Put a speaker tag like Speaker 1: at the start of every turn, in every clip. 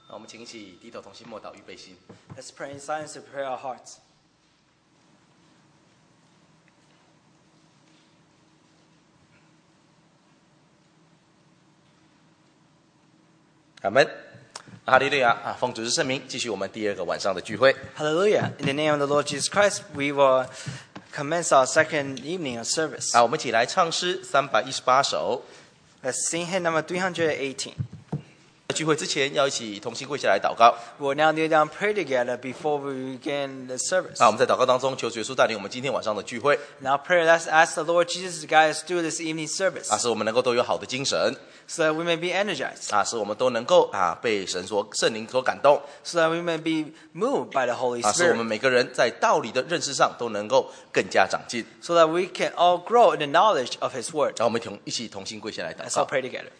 Speaker 1: 我们请一起低头同心默祷，预备心。
Speaker 2: Let's pray in silence to prepare our hearts.
Speaker 1: 阿门。哈利路亚！奉主之圣名，继续我们第二个晚上的聚会。
Speaker 2: Hallelujah. In the name of the Lord Jesus Christ, we will commence our second evening of service.
Speaker 1: 我们一起来唱诗318首。
Speaker 2: Let's sing hymn number 318.
Speaker 1: 聚会之前，要一起同心跪下来祷告。
Speaker 2: We will now kneel down and pray together before we begin the service.
Speaker 1: 我们在祷告当中，求主耶稣带领我们今天晚上的聚会。
Speaker 2: Now pray, let's ask the Lord Jesus to guide us through this evening service,
Speaker 1: 使我们能够都有好的精神。
Speaker 2: so that we may be energized,
Speaker 1: 使我们都能够被圣灵所感动。
Speaker 2: so that we may be moved by the Holy
Speaker 1: 使我们
Speaker 2: Spirit,
Speaker 1: 每个人在道理的认识上都能够更加长进。
Speaker 2: so that we can all grow in the knowledge of His Word.
Speaker 1: 让我们一起同心跪下来祷
Speaker 2: Let's all
Speaker 1: 告。
Speaker 2: pray together.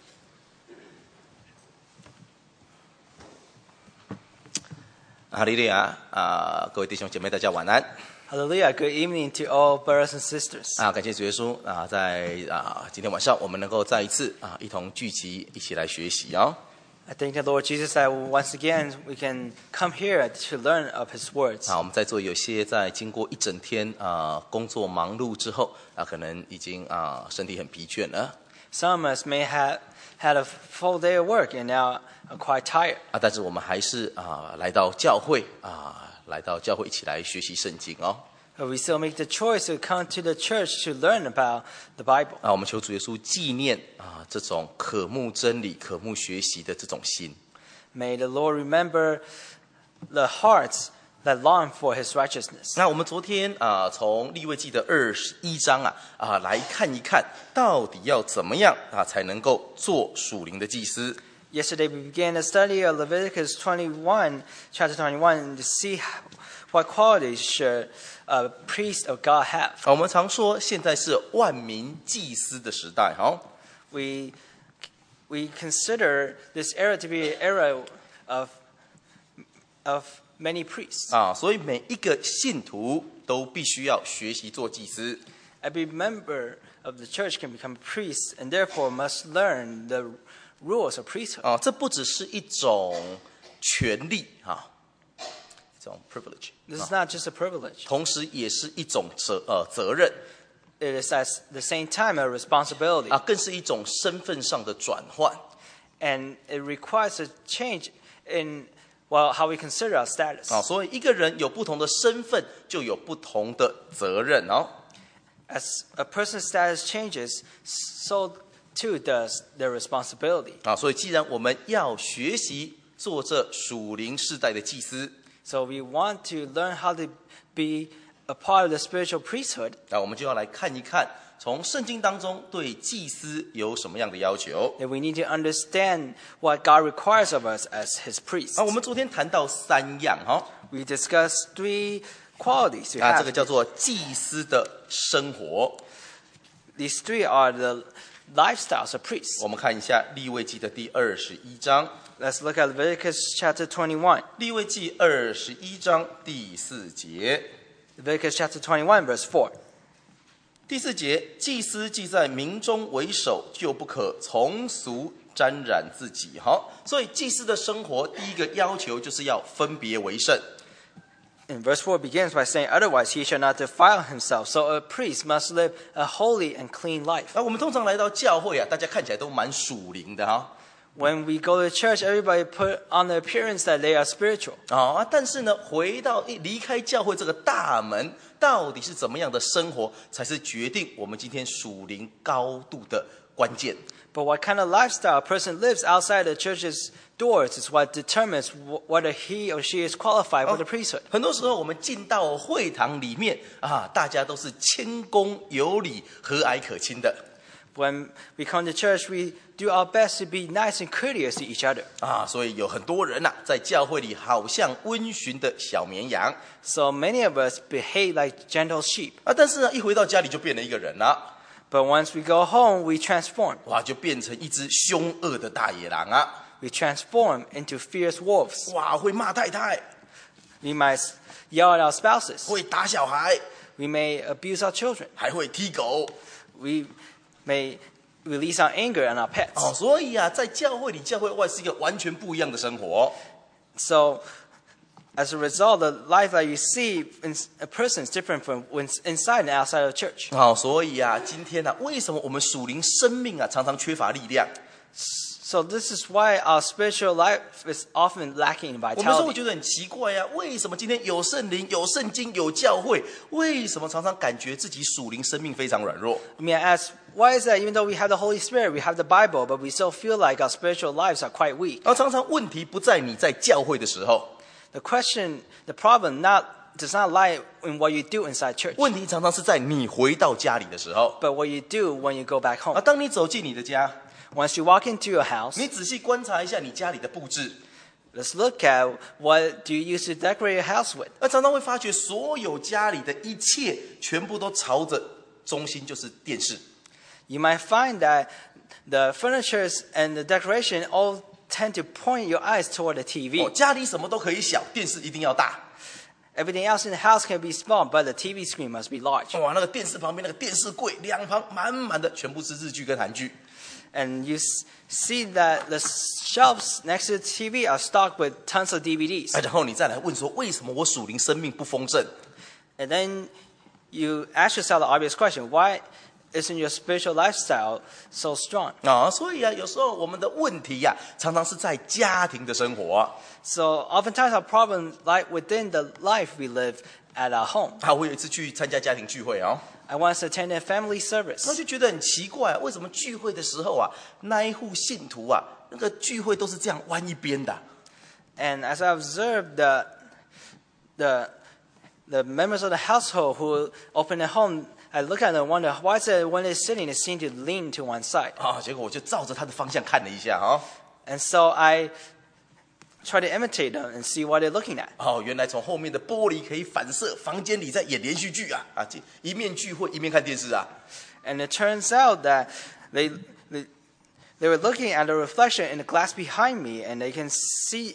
Speaker 1: 哈利路亚！各位弟兄姐妹，大家晚安。
Speaker 2: Hallelujah. Good evening to all brothers and sisters.
Speaker 1: 感谢主耶稣在今天晚上我们能够再一次一同聚集，一起来学习哦。
Speaker 2: I thank the Lord Jesus that once again we can come here to learn of His words.
Speaker 1: 我们在座有些在经过一整天工作忙碌之后可能已经身体很疲倦了。
Speaker 2: Some of us may have had a full day of work and now are quite tired.
Speaker 1: 但是我们还是来到教会一起来学习圣经哦。
Speaker 2: But we still make the choice to come to the church to learn about the Bible.
Speaker 1: 我们求主耶稣纪念这种渴慕真理、渴慕学习的这种心。
Speaker 2: May the Lord remember the hearts that long for His righteousness.
Speaker 1: 那我们昨天从利未记的21章来看一看，到底要怎么样才能够做属灵的祭司。
Speaker 2: Yesterday we began the study of Leviticus 21, chapter 21, to see what qualities should a priest of God have.
Speaker 1: 我们常说现在是万民祭司的时代
Speaker 2: We consider this era to be an era of many priests.
Speaker 1: 所以每一个信徒都必须要学习做祭司。
Speaker 2: Every member of the church can become a priest and therefore must learn the rules of priesthood.
Speaker 1: 这不只是一种权利一种 privilege，
Speaker 2: This is not just a privilege.
Speaker 1: 同时也是一种责任，
Speaker 2: It is at the same time a responsibility.
Speaker 1: 更是一种身份上的转换。
Speaker 2: And it requires a change in how we consider our status.
Speaker 1: 所以一个人有不同的身份，就有不同的责任
Speaker 2: As a person's status changes, so too does their responsibility.
Speaker 1: 所以既然我们要学习做这属灵世代的祭司，
Speaker 2: So we want to learn how to be a part of the spiritual priesthood.
Speaker 1: 我们就要来看一看，从圣经当中对祭司有什么样的要求。
Speaker 2: That we need to understand what God requires of us as His priests.
Speaker 1: 我们昨天谈到3样
Speaker 2: We discussed 3 qualities to
Speaker 1: 这
Speaker 2: have.
Speaker 1: 个叫做祭司的生活。
Speaker 2: These 3 are the lifestyles of priests.
Speaker 1: 我们看一下利未记的第21章。
Speaker 2: Let's look at Leviticus chapter 21.
Speaker 1: 利未记21章第4节。
Speaker 2: Leviticus chapter 21, verse 4.
Speaker 1: 第4节，祭司既在民中为首，就不可从俗沾染自己。所以祭司的生活第一个要求就是要分别为圣。
Speaker 2: And verse 4 begins by saying, otherwise he shall not defile himself. So a priest must live a holy and clean life.
Speaker 1: 我们通常来到教会大家看起来都蛮属灵的
Speaker 2: When we go to church, everybody put on the appearance that they are spiritual.
Speaker 1: 但是呢，回到离开教会这个大门，到底是怎么样的生活，才是决定我们今天属灵高度的关键。
Speaker 2: But what kind of lifestyle a person lives outside the church's doors is what determines whether he or she is qualified for the priesthood.
Speaker 1: 很多时候我们进到会堂里面大家都是谦恭有礼、和蔼可亲的。
Speaker 2: When we come to church, we do our best to be nice and courteous to each other.
Speaker 1: 所以有很多人在教会里好像温驯的小绵羊。
Speaker 2: So many of us behave like gentle sheep.
Speaker 1: 但是呢，一回到家里就变了一个人了。
Speaker 2: But once we go home, we transform.
Speaker 1: 就变成一只凶恶的大野狼
Speaker 2: We transform into fierce wolves.
Speaker 1: 会骂太太，
Speaker 2: We might yell at our spouses.
Speaker 1: 会打小孩，
Speaker 2: We may abuse our children.
Speaker 1: 还会踢狗。
Speaker 2: We may release our anger on our pets.
Speaker 1: 所以在教会里、教会外是一个完全不一样的生活。
Speaker 2: So, as a result, the life that you see in a person is different from inside and outside of church.
Speaker 1: 好，所以啊，今天呢、为什么我们属灵生命啊常常缺乏力量？
Speaker 2: So this is why our spiritual life is often lacking in
Speaker 1: 我们说会
Speaker 2: vitality.
Speaker 1: 觉得很奇怪啊，为什么今天有圣灵、有圣经、有教会，为什么常常感觉自己属灵生命非常软弱？
Speaker 2: I mean, I ask, why is that even though we have the Holy Spirit, we have the Bible, but we still feel like our spiritual lives are quite weak?
Speaker 1: 然后常常问题不在你在教会的时候，
Speaker 2: The problem does not lie in what you do inside church,
Speaker 1: 问题常常是在你回到家里的时候。
Speaker 2: but what you do when you go back
Speaker 1: 啊，
Speaker 2: home.
Speaker 1: 当你走进你的家，
Speaker 2: Once you walk into your house,
Speaker 1: 你仔细观察一下你家里的布置，
Speaker 2: let's look at what do you use to decorate your house with.
Speaker 1: 常常会发觉所有家里的一切全部都朝着中心，就是电视。
Speaker 2: You might find that the furnitures and the decoration all tend to point your eyes toward the
Speaker 1: 哦，
Speaker 2: TV.
Speaker 1: 家里什么都可以小，电视一定要大。
Speaker 2: Everything else in the house can be small, but the TV screen must be large.
Speaker 1: 哇，那个电视旁边那个电视柜两旁满满的全部是日剧跟韩剧。
Speaker 2: And you see that the shelves next to the TV are stocked with tons of DVDs.
Speaker 1: 然后你再来问说，为什么我属灵生命不丰盛？
Speaker 2: And then you ask yourself the obvious question, why isn't your spiritual lifestyle so strong?
Speaker 1: 啊，所以啊，有时候我们的问题呀、常常是在家庭的生活啊。
Speaker 2: So oftentimes our problems lie within the life we live at our home.
Speaker 1: 啊，我有一次去参加家庭聚会啊，
Speaker 2: I once attended a family
Speaker 1: 然后
Speaker 2: service.
Speaker 1: 就觉得很奇怪，为什么聚会的时候啊，那一户信徒啊，那个聚会都是这样弯一边的啊、
Speaker 2: And as I observed the members of the household who open their home, I look at them and wonder, why is it when they're sitting, they seem to lean to one side?
Speaker 1: 啊，结果我就照着他的方向看了一下啊，
Speaker 2: And so I try to imitate them and see what they're looking at.
Speaker 1: 哦，原来从后面的玻璃可以反射房间里在演连续剧啊，啊，这一面聚会一面看电视啊，
Speaker 2: And it turns out that they were looking at the reflection in the glass behind me, and they can see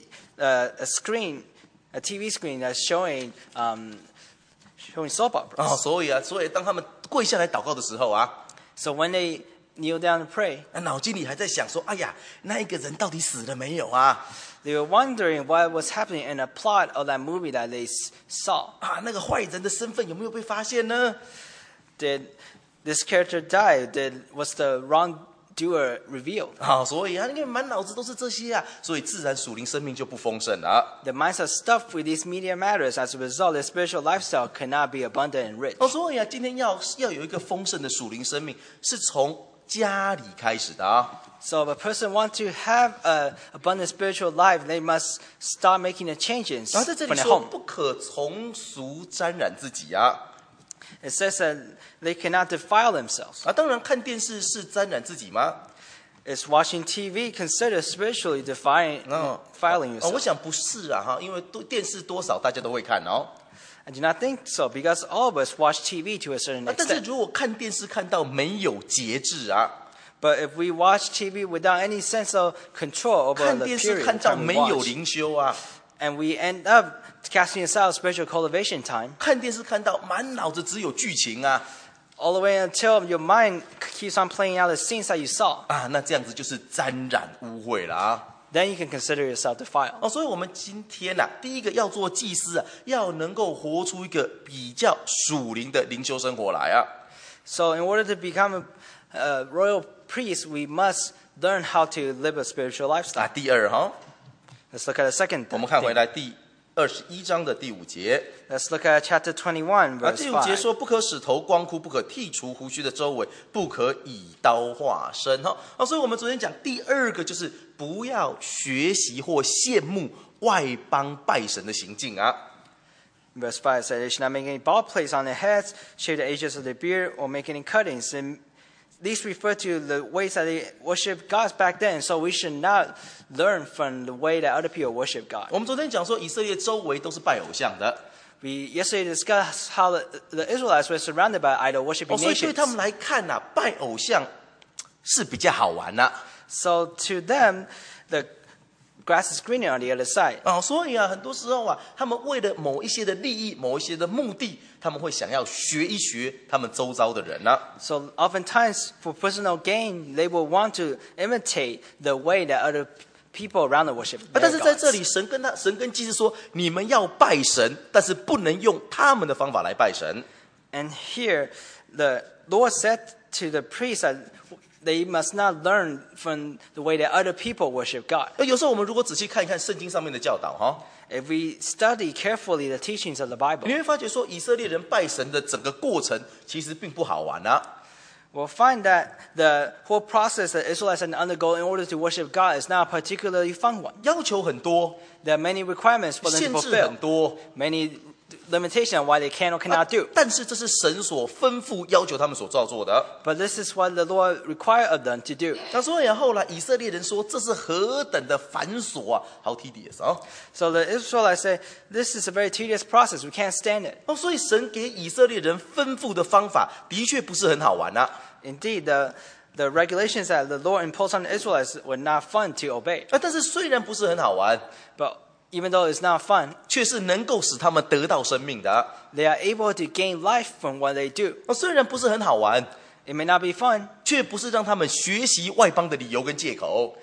Speaker 2: a TV screen that's showing soap operas.
Speaker 1: 哦，所以当他们跪下来祷告的时候啊，
Speaker 2: So when they kneel down to pray,
Speaker 1: 脑筋里还在想说，哎呀，那一个人到底死了没有啊？
Speaker 2: they were wondering what was happening in the plot of that movie that they saw.
Speaker 1: 啊，那个坏人的身份有没有被发现呢？
Speaker 2: Did this character die? Was the wrongdoer revealed?
Speaker 1: 啊，所以啊，因为满脑子都是这些啊，所以自然属灵生命就不丰盛了啊。
Speaker 2: The minds are stuffed with these media matters. As a result, their spiritual lifestyle cannot be abundant and rich.
Speaker 1: 哦，所以啊，今天要有一个丰盛的属灵生命，是从家里开始的啊。
Speaker 2: So if a person wants to have an abundant spiritual life, they must start making the changes
Speaker 1: 然后在这
Speaker 2: from
Speaker 1: 里
Speaker 2: their
Speaker 1: 说，
Speaker 2: home.
Speaker 1: 不可从俗沾染自己啊。
Speaker 2: It says that they cannot defile themselves.
Speaker 1: 啊，当然看电视是沾染自己吗？
Speaker 2: Is watching TV considered spiritually defiling
Speaker 1: 哦，
Speaker 2: defiling
Speaker 1: 我
Speaker 2: yourself?
Speaker 1: 想不是啊哈，因为电视多少大家都会看哦。
Speaker 2: I do not think so, because all of us watch TV to a certain
Speaker 1: 但是
Speaker 2: extent.
Speaker 1: 如果看电视看到没有节制啊，
Speaker 2: But if we watch TV without any sense of control over
Speaker 1: 看
Speaker 2: the
Speaker 1: 电视
Speaker 2: period
Speaker 1: 看
Speaker 2: of
Speaker 1: 到
Speaker 2: time we
Speaker 1: 没有
Speaker 2: watch,
Speaker 1: 灵修啊，
Speaker 2: and we end up casting aside spiritual cultivation time,
Speaker 1: 看电视看到满脑子只有剧情啊，
Speaker 2: all the way until your mind keeps on playing out the scenes that you saw,
Speaker 1: 啊，那这样子就是沾染污秽了啊。
Speaker 2: then you can consider yourself defiled.
Speaker 1: 哦，所以我们今天啊，第一个要做祭司啊，要能够活出一个比较属灵的灵修生活来啊。
Speaker 2: So in order to become a royal priest, we must learn how to live a spiritual
Speaker 1: 啊，
Speaker 2: lifestyle.
Speaker 1: 第二哈，
Speaker 2: Let's look at the second
Speaker 1: 我们看回
Speaker 2: thing.
Speaker 1: 来第21章的第5节。
Speaker 2: Let's look at chapter 21,
Speaker 1: 啊，
Speaker 2: verse
Speaker 1: 第5节
Speaker 2: 5.
Speaker 1: 说，不可使头光枯，不可剃除胡须的周围，不可以刀划身。哈，啊，所以我们昨天讲第二个就是不要学习或羡慕外邦拜神的行径啊。
Speaker 2: Verse 5 says, they should not make any bald plates on their heads, shave the edges of their beard, or make any cuttings. And these refer to the ways that they worship gods back then. So we should not learn from the way that other people worship God.
Speaker 1: 我们昨天讲说，以色列周围都是拜偶像的，
Speaker 2: We yesterday discussed how the Israelites were surrounded by idol
Speaker 1: 哦，
Speaker 2: worshiping
Speaker 1: 所以对
Speaker 2: nations.
Speaker 1: 他们来看呐、拜偶像是比较好玩呐、
Speaker 2: So to them, the grass is greener on the other side.
Speaker 1: 哦，所以啊，很多时候啊，他们为了某一些的利益、某一些的目的，他们会想要学一学他们周遭的人呐、
Speaker 2: So oftentimes, for personal gain, they will want to imitate the way that other people around the worship
Speaker 1: 但
Speaker 2: their
Speaker 1: 是在这
Speaker 2: gods.
Speaker 1: 里，神跟祭司说，你们要拜神，但是不能用他们的方法来拜神。
Speaker 2: And here, the Lord said to the priests that they must not learn from the way that other people worship God.
Speaker 1: 有时候我们如果仔细看一看圣经上面的教导，哈，
Speaker 2: If we study carefully the teachings of the
Speaker 1: 你
Speaker 2: Bible,
Speaker 1: 会发觉说，以色列人拜神的整个过程其实并不好玩啊。
Speaker 2: we'll find that the whole process that Israelites had to undergo in order to worship God is not a particularly fun one.
Speaker 1: 要求很多，
Speaker 2: There are many requirements for them
Speaker 1: 限
Speaker 2: to
Speaker 1: 制很
Speaker 2: fulfill,
Speaker 1: 多，
Speaker 2: many limitations on what they can or cannot do.
Speaker 1: 但是这是神所吩咐要求他们所照做的。
Speaker 2: But this is what the Lord required of them to do.
Speaker 1: 那所以后来以色列人说，这是何等的繁琐啊，好 tedious 啊！
Speaker 2: So the Israelites say, this is a very tedious process. We can't stand it.
Speaker 1: 所以神给以色列人吩咐的方法，的确不是很好玩啊。
Speaker 2: Indeed, the regulations that the Lord imposed on the Israelites were not fun to obey.
Speaker 1: 但是虽然不是很好玩，
Speaker 2: But even though it's not fun,
Speaker 1: 却是能够使他们得到生命的。
Speaker 2: they are able to gain life from what they do.
Speaker 1: 虽然不是很好玩，
Speaker 2: It may not be fun,
Speaker 1: 却不是让他们学习外邦的理由跟借口。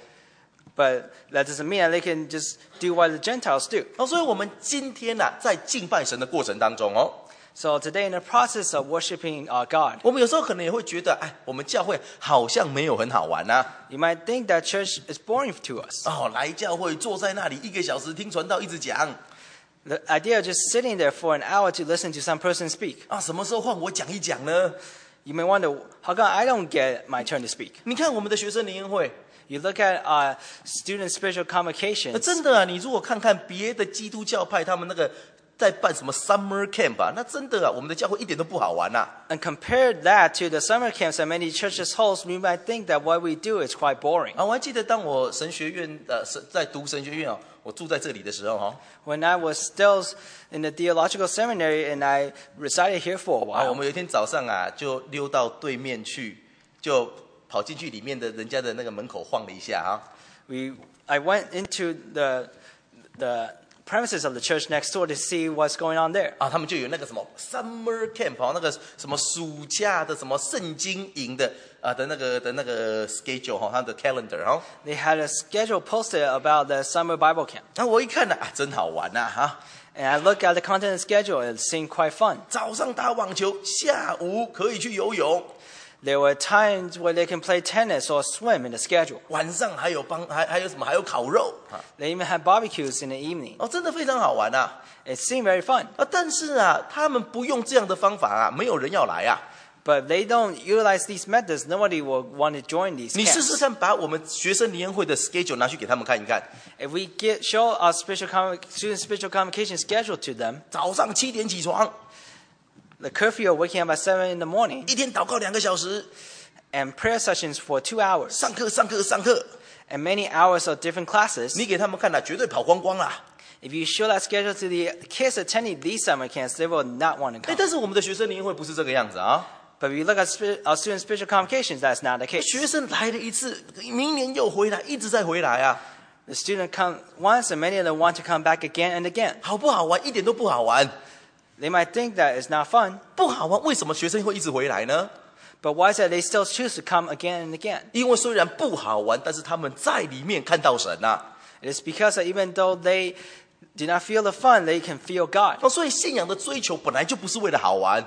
Speaker 2: but that doesn't mean that they can just do what the Gentiles do.
Speaker 1: 所以我们今天在敬拜神的过程当中
Speaker 2: So today, in the process of worshiping our God,
Speaker 1: 我们有时候可能也会觉得，我们教会好像没有很好玩啊。
Speaker 2: you might think that church is boring to us.
Speaker 1: 来教会坐在那里1个小时听传道一直讲
Speaker 2: The idea of just sitting there for an hour to listen to some person speak.
Speaker 1: 什么时候换我讲一讲呢？
Speaker 2: You may wonder, how come I don't get my turn to speak?
Speaker 1: 你看我们的学生联宴会，
Speaker 2: You look at our student spiritual convocations.
Speaker 1: 真的你如果看看别的基督教派他们那个在办什么 summer camp 那真的我们的教会一点都不好玩啊。
Speaker 2: And compare that to the summer camps that many churches host, we might think that what we do is quite boring.
Speaker 1: 我还记得当我神学院在读神学院我住在这里的时候
Speaker 2: When I was still in the theological seminary and I resided here for a
Speaker 1: 我
Speaker 2: while,
Speaker 1: 们有一天早上就溜到对面去，就跑进去里面的人家的那个门口晃了一下
Speaker 2: I went into the premises of the church next door to see what's going on there.
Speaker 1: 他们就有那个什么 summer camp 那个什么暑假的什么圣经营的的那个 schedule 他的 calendar
Speaker 2: They had a schedule posted about the summer Bible camp.
Speaker 1: 我一看真好玩
Speaker 2: And I looked at the content and schedule, and it seemed quite fun.
Speaker 1: 早上打网球，下午可以去游泳，
Speaker 2: There were times where they can play tennis or swim in the schedule.
Speaker 1: 晚上还有什么还有烤肉
Speaker 2: They even had barbecues in the evening.
Speaker 1: 真的非常好玩
Speaker 2: It seemed very fun.
Speaker 1: 但是他们不用这样的方法没有人要来
Speaker 2: But if they don't utilize these methods, nobody will want to join these
Speaker 1: 你试试
Speaker 2: camps.
Speaker 1: 看，把我们学生联会的 schedule 拿去给他们看一看。
Speaker 2: If we show our student spiritual convocation schedule to them,
Speaker 1: 早上7点起床，
Speaker 2: the curfew of waking up at 7 in the morning,
Speaker 1: 一天祷告2个小时，
Speaker 2: and prayer sessions for 2 hours,
Speaker 1: 上课，
Speaker 2: and many hours of different classes,
Speaker 1: 你给他们看绝对跑光光啦。
Speaker 2: if you show that schedule to the kids attending these summer camps, they will not want to come.
Speaker 1: 但是我们的学生联会不是这个样子
Speaker 2: But if you look at our student spiritual convocations, that's not the case.
Speaker 1: 学生来了一次，明年又回来，一直在回来
Speaker 2: The student come once, and many of them want to come back again and again.
Speaker 1: 好不好玩？一点都不好玩，
Speaker 2: They might think that it's not fun,
Speaker 1: 不好玩。为什么学生会一直回来呢？
Speaker 2: but why is it they still choose to come again and again?
Speaker 1: 因为虽然不好玩，但是他们在里面看到神
Speaker 2: It is because that even though they do not feel the fun, they can feel God.
Speaker 1: 所以信仰的追求本来就不是为了好玩，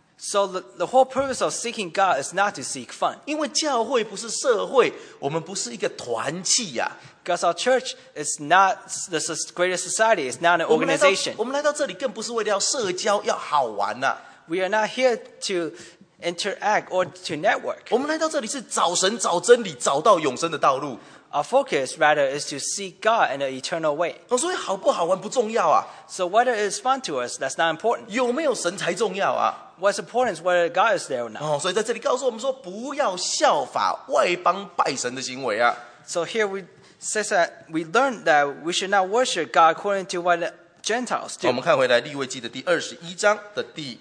Speaker 2: So the whole purpose of seeking God is not to seek fun.
Speaker 1: 因为教会不是社会，我们不是一个团契
Speaker 2: Because our church is not the greater society, it's not an
Speaker 1: 我们来到这里更不是为了要社交，要好玩
Speaker 2: We are not here to interact or to network.
Speaker 1: 我们来到这里是找神、找真理、找到永生的道路。
Speaker 2: Our focus, rather, is to seek God in an eternal way.
Speaker 1: 所以好不好玩不重要
Speaker 2: So whether it's fun to us, that's not important.
Speaker 1: 有没有神才重要
Speaker 2: What's important is whether God is there or not.
Speaker 1: 所以在这里告诉我们说，不要效法外邦拜神的行为
Speaker 2: So here we says that we learn that we should not worship God according to what the Gentiles
Speaker 1: 我
Speaker 2: do.
Speaker 1: 们看回来利未记的第21章的第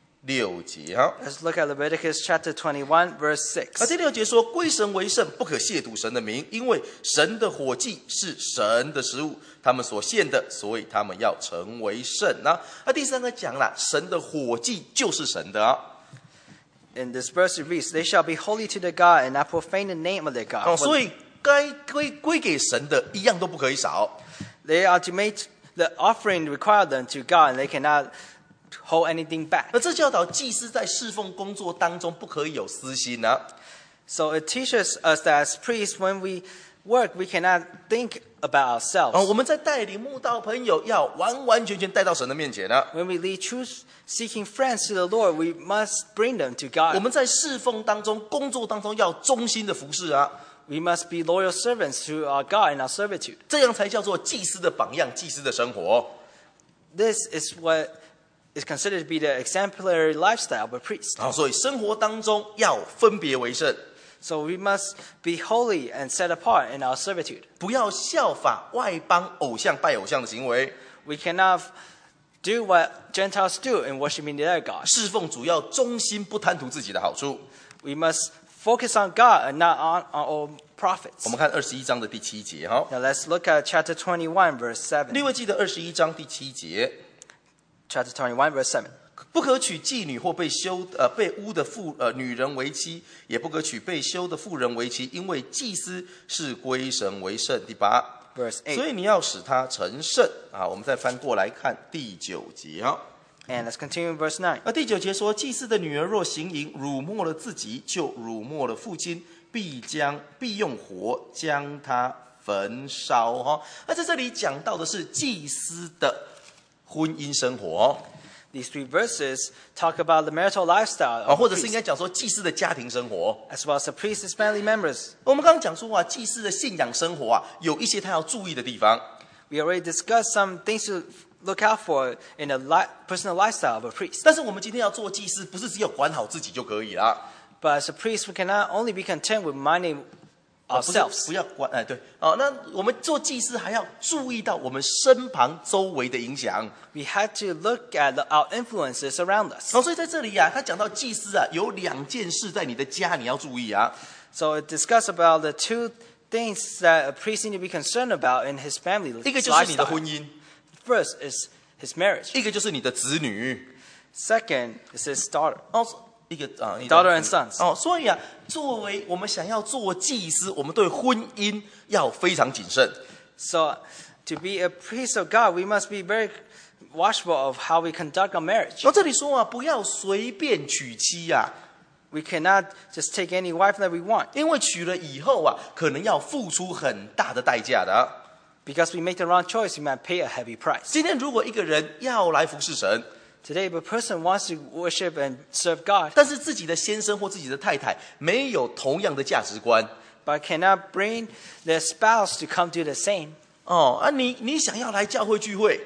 Speaker 1: 6节
Speaker 2: Let's look at Leviticus chapter 21, verse 6.
Speaker 1: 第6节说，归神为圣，不可亵渎神的名，因为神的火祭是神的食物，他们所献的，所以他们要成为圣第3个讲了，神的火祭就是神的
Speaker 2: In this verse it reads, They shall be holy to their God and not profane the name of their God.
Speaker 1: 所以该归给神的一样都不可以少。
Speaker 2: They are to make the offering required them to God, and they cannot hold anything back.
Speaker 1: 那这教导祭司在侍奉工作当中不可以有私心啊。
Speaker 2: So it teaches us that as priests, when we work, we cannot think about ourselves.
Speaker 1: 我们在带领慕道朋友，要完完全全带到神的面前啊。
Speaker 2: When we lead truth-seeking friends to the Lord, we must bring them to
Speaker 1: 我
Speaker 2: God.
Speaker 1: 们在侍奉当中、工作当中要忠心的服侍啊，
Speaker 2: We must be loyal servants to our God in our servitude.
Speaker 1: 这样才叫做祭司的榜样、祭司的生活。
Speaker 2: This is what is considered to be the exemplary lifestyle of a priest.
Speaker 1: 所以生活当中要分别为圣，
Speaker 2: So we must be holy and set apart in our servitude.
Speaker 1: 不要效法外邦偶像拜偶像的行为。
Speaker 2: We cannot do what Gentiles do in worshiping their gods.
Speaker 1: 侍奉主要忠心，不贪图自己的好处。
Speaker 2: We must focus on God and not on our own
Speaker 1: 我
Speaker 2: profits.
Speaker 1: 们看21章的第7节哈，
Speaker 2: Now let's look at chapter 21, verse 7.
Speaker 1: 利未记的21章第7节，
Speaker 2: Chapter 21, verse 7.
Speaker 1: 不可娶妓女或被污的女人为妻，也不可娶被休的妇人为妻，因为祭司是归神为圣。第8。
Speaker 2: Verse 8.
Speaker 1: 所以你要使他成圣啊！我们再翻过来看第9节啊。
Speaker 2: And let's continue in verse 9.
Speaker 1: 第9节说，祭司的女儿若行淫，辱没了自己，就辱没了父亲，必用火将他焚烧哈。那在这里讲到的是祭司的婚姻生活
Speaker 2: These 3 verses talk about the marital lifestyle of
Speaker 1: 或
Speaker 2: a
Speaker 1: 者是应
Speaker 2: priest,
Speaker 1: 该讲说祭司的家庭生活。
Speaker 2: as well as the priest's family members.
Speaker 1: 我们刚刚讲说祭司的信仰生活有一些他要注意的地方。
Speaker 2: We already discussed some things to look out for in the personal lifestyle of a priest.
Speaker 1: 但是我们今天要做祭司，不是只有管好自己就可以了。
Speaker 2: But as a priest, we cannot only be content with minding
Speaker 1: 不是
Speaker 2: ourselves.
Speaker 1: 不要管对那我们做祭司还要注意到我们身旁周围的影响。
Speaker 2: We had to look at our influences around us.
Speaker 1: 所以在这里他讲到祭司有2件事在你的家你要注意啊。
Speaker 2: So it discussed about the 2 things that a priest need to be concerned about in his family
Speaker 1: 一个就是你的
Speaker 2: lifestyle.
Speaker 1: 婚姻，
Speaker 2: First is his marriage.
Speaker 1: 一个就是你的子女。
Speaker 2: Second is his daughter.
Speaker 1: 一个你的
Speaker 2: Daughter and sons.
Speaker 1: 所以作为我们想要做祭司，我们对婚姻要非常谨慎。
Speaker 2: So to be a priest of God, we must be very watchful of how we conduct our marriage.
Speaker 1: 这里说不要随便娶妻
Speaker 2: We cannot just take any wife that we want,
Speaker 1: 因为娶了以后可能要付出很大的代价的。
Speaker 2: because we make the wrong choice, we might pay a heavy price.
Speaker 1: 今天如果一个人要来服侍神，
Speaker 2: Today, if a person wants to worship and serve God,
Speaker 1: 但是自己的先生或自己的太太没有同样的价值观，
Speaker 2: but cannot bring their spouse to come do the same.
Speaker 1: 你想要来教会聚会，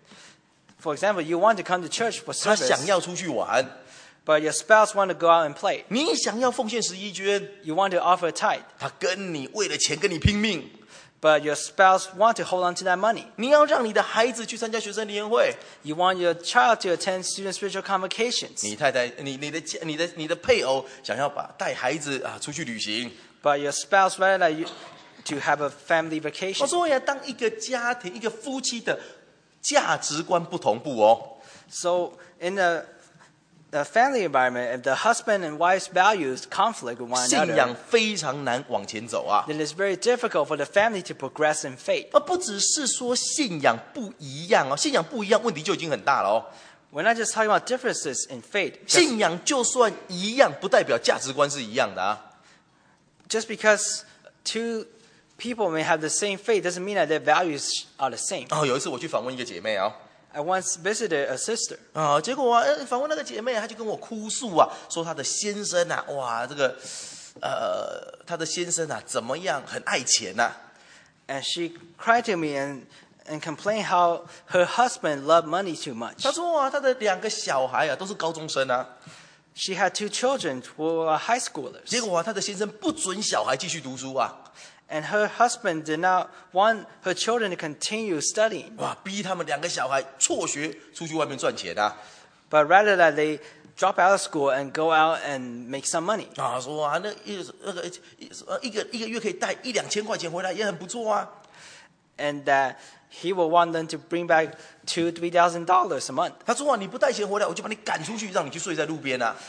Speaker 2: For example, you want to come to church for
Speaker 1: 他
Speaker 2: service,
Speaker 1: 想要出去玩，
Speaker 2: but your spouse want to go out and play.
Speaker 1: 你想要奉献11捐，
Speaker 2: You want to offer a tithe,
Speaker 1: 他跟你为了钱跟你拼命。
Speaker 2: but your spouse want to hold on to that money.
Speaker 1: 你要让你的孩子去参加学生联会，
Speaker 2: You want your child to attend student spiritual convocations,
Speaker 1: 你太太、你的配偶想要带孩子出去旅行。
Speaker 2: but your spouse rather like you to have a family vacation.
Speaker 1: 所以当一个家庭、一个夫妻的价值观不同步
Speaker 2: So in the family environment, if the husband and wife's values conflict with one
Speaker 1: 信仰
Speaker 2: another,
Speaker 1: 非常难往前走
Speaker 2: then it's very difficult for the family to progress in faith.
Speaker 1: 不只是说信仰不一样信仰不一样，问题就已经很大了
Speaker 2: We're not just talking about differences in faith.
Speaker 1: 信仰就算一样，不代表价值观是一样的
Speaker 2: Just because 2 people may have the same faith doesn't mean that their values are the same.
Speaker 1: 有一次我去访问一个姐妹
Speaker 2: I once visited a sister.
Speaker 1: 结果访问那个姐妹，她就跟我哭诉说她的先生哇，这个她的先生怎么样，很爱钱
Speaker 2: And she cried to me and complained how her husband loved money too much.
Speaker 1: 她说她的2个小孩都是高中生
Speaker 2: She had 2 children who were high schoolers.
Speaker 1: 结果她的先生不准小孩继续读书
Speaker 2: And her husband did not want her children to continue studying,
Speaker 1: 逼他们2个小孩辍学出去外面赚钱
Speaker 2: but rather that they drop out of school and go out and make some money.
Speaker 1: 说那一个月可以带1-2千块钱回来也很不错
Speaker 2: And that he will want them to bring back $2,000-3,000 a month.
Speaker 1: 他说你不带钱回来，我就把你赶出去，让你去睡在路边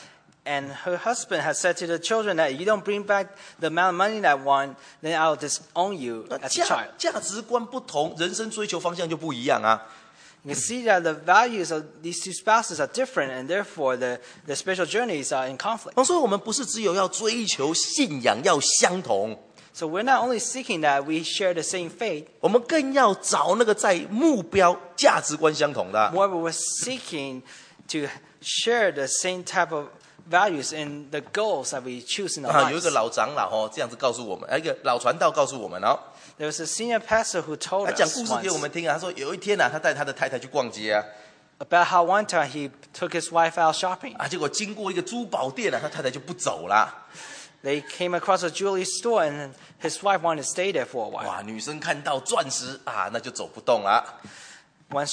Speaker 2: And her husband had said to the children that you don't bring back the amount of money that I want, then I'll disown you
Speaker 1: 那
Speaker 2: as a child.
Speaker 1: 价值观不同，人生追求方向就不一样啊。
Speaker 2: You can see that the values of these two spouses are different, and therefore the spiritual journeys are in conflict.
Speaker 1: 所以我们不是只有要追求信仰要相同，
Speaker 2: So we're not only seeking that we share the same faith,
Speaker 1: 我们更要找那个在目标价值观相同的啊。
Speaker 2: moreover we're seeking to share the same type of values in the goals that we choose in our
Speaker 1: 有一个
Speaker 2: lives.
Speaker 1: 老长老这样子告诉我们，一个老传道告诉我们
Speaker 2: There was a senior pastor who told
Speaker 1: 他讲
Speaker 2: us
Speaker 1: 故事给我
Speaker 2: once
Speaker 1: 们听啊。他说有一天他带他的太太去逛街啊，
Speaker 2: about how one time he took his wife out shopping.
Speaker 1: 结果经过一个珠宝店他太太就不走了。
Speaker 2: They came across a jewelry store, and his wife wanted to stay there for a while.
Speaker 1: 哇，女生看到钻石那就走不动了。
Speaker 2: Once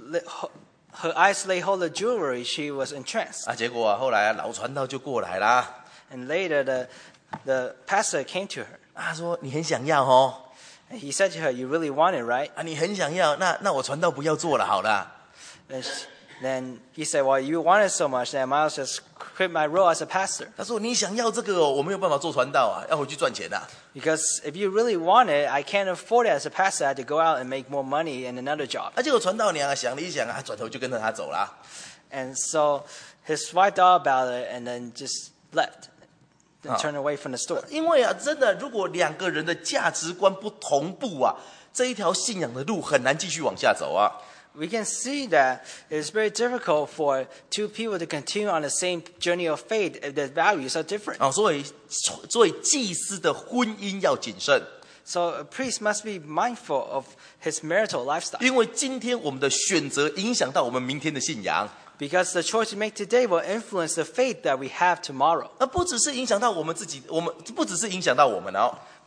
Speaker 2: her eyes lay hold of jewelry, she was entranced.
Speaker 1: 结果后来老传道就过来啦。
Speaker 2: And later, the pastor came to her.
Speaker 1: 他说你很想要哦。
Speaker 2: And he said to her, "You really want it, right?"
Speaker 1: 你很想要，那我传道不要做了好了。
Speaker 2: Then he said, "Well, you want it so much, then I might as well just quit my role as a pastor.
Speaker 1: 他说你想要这个我没有办法做传道要回去赚钱啊。
Speaker 2: Because if you really want it, I can't afford it as a pastor. I had to go out and make more money in another job."
Speaker 1: 结果传道娘想了一想转头就跟着他走了。
Speaker 2: And so his wife thought about it and then just left and turned away from the store.
Speaker 1: 因为真的，如果两个人的价值观不同步这一条信仰的路很难继续往下走啊。
Speaker 2: We can see that it's very difficult for two people to continue on the same journey of faith if their values are different.
Speaker 1: 所以祭司的婚姻要谨慎，
Speaker 2: So a priest must be mindful of his marital lifestyle.
Speaker 1: 因为今天我们的选择影响到我们明天的信仰。
Speaker 2: Because the choice we make today will influence the faith that we have tomorrow.
Speaker 1: 不只是影响到我们自己，不只是影响到我们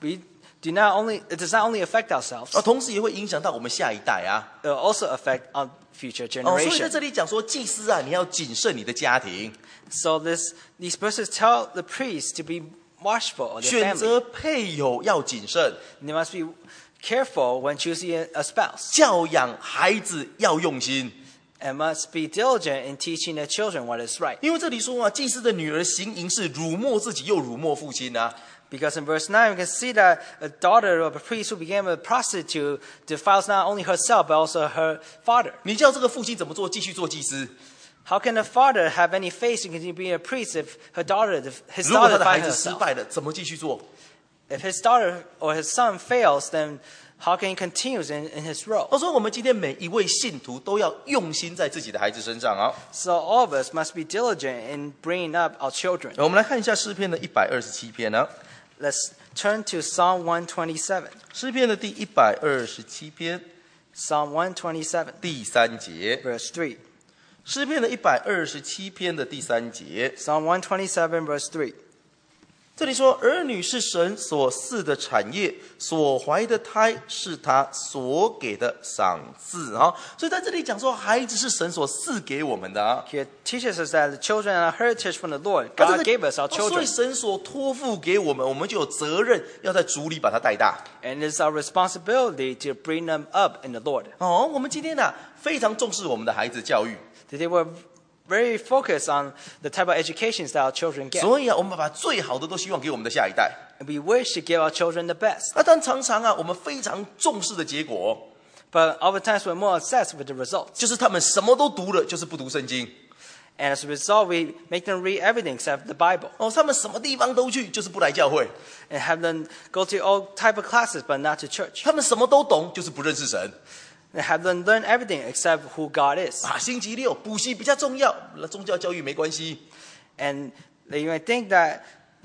Speaker 2: It does not only affect ourselves,
Speaker 1: 同时也会影响到我们下一代啊。
Speaker 2: it will also affect our future
Speaker 1: 所以在
Speaker 2: generation.
Speaker 1: 这里讲说，祭司你要谨慎你的家庭，
Speaker 2: So these verses tell the priest to be watchful of their
Speaker 1: 选
Speaker 2: family.
Speaker 1: 择配偶要谨慎，
Speaker 2: They must be careful when choosing a spouse,
Speaker 1: 教养孩子要用心。
Speaker 2: and must be diligent in teaching their children what is right.
Speaker 1: 因为这里说祭司的女儿行淫是辱没自己又辱没父亲啊。
Speaker 2: Because in verse 9, we can see that a daughter of a priest who became a prostitute defiles not only herself, but also her father.
Speaker 1: 你叫这个父亲怎么做？继续做祭司。
Speaker 2: How can a father have any faith to continue being a priest if his
Speaker 1: 如果他
Speaker 2: daughter
Speaker 1: 的孩
Speaker 2: defies
Speaker 1: 子失
Speaker 2: herself?
Speaker 1: 败了，怎么继续做？
Speaker 2: If his daughter or his son fails, then how can he continue in his role?
Speaker 1: 所以我们今天每一位信徒都要用心在自己的孩子身上啊。
Speaker 2: So all of us must be diligent in bringing up our children.
Speaker 1: 我们来看一下诗篇的127篇呢。
Speaker 2: Let's turn to Psalm 127.
Speaker 1: 诗篇的第127篇
Speaker 2: Psalm 127,
Speaker 1: 第3节，
Speaker 2: verse 3.
Speaker 1: 诗篇的127篇的第3节，
Speaker 2: Psalm 127, verse 3.
Speaker 1: 这里说，儿女是神所赐的产业，所怀的胎是他所给的赏赐啊。所以在这里讲说，孩子是神所赐给我们的啊。
Speaker 2: Here teaches us that the children are a heritage from the Lord. God gave us our
Speaker 1: 所
Speaker 2: children.
Speaker 1: 以神所托付给我们，我们就有责任要在主里把它带大。
Speaker 2: And it's our responsibility to bring them up in the Lord.
Speaker 1: 我们今天非常重视我们的孩子教育，
Speaker 2: Today we're very focused on the type of educations that our children get.
Speaker 1: 所以我们把最好的都希望给我们的下一代。
Speaker 2: And we wish to give our children the best.
Speaker 1: 但常常我们非常重視的結果，
Speaker 2: But oftentimes we're more obsessed with the results.
Speaker 1: 就是他們什麼都讀了，就是不讀聖經。
Speaker 2: And as a result, we make them read everything except the Bible.
Speaker 1: 他們什麼地方都去，就是不來教會。
Speaker 2: And have them go to all type of classes but not to church.
Speaker 1: 他們什麼都懂，就是不認識神。
Speaker 2: And have them learn everything except who God is.
Speaker 1: 星期六補習比較重要，宗教教育沒關係。
Speaker 2: And you may think that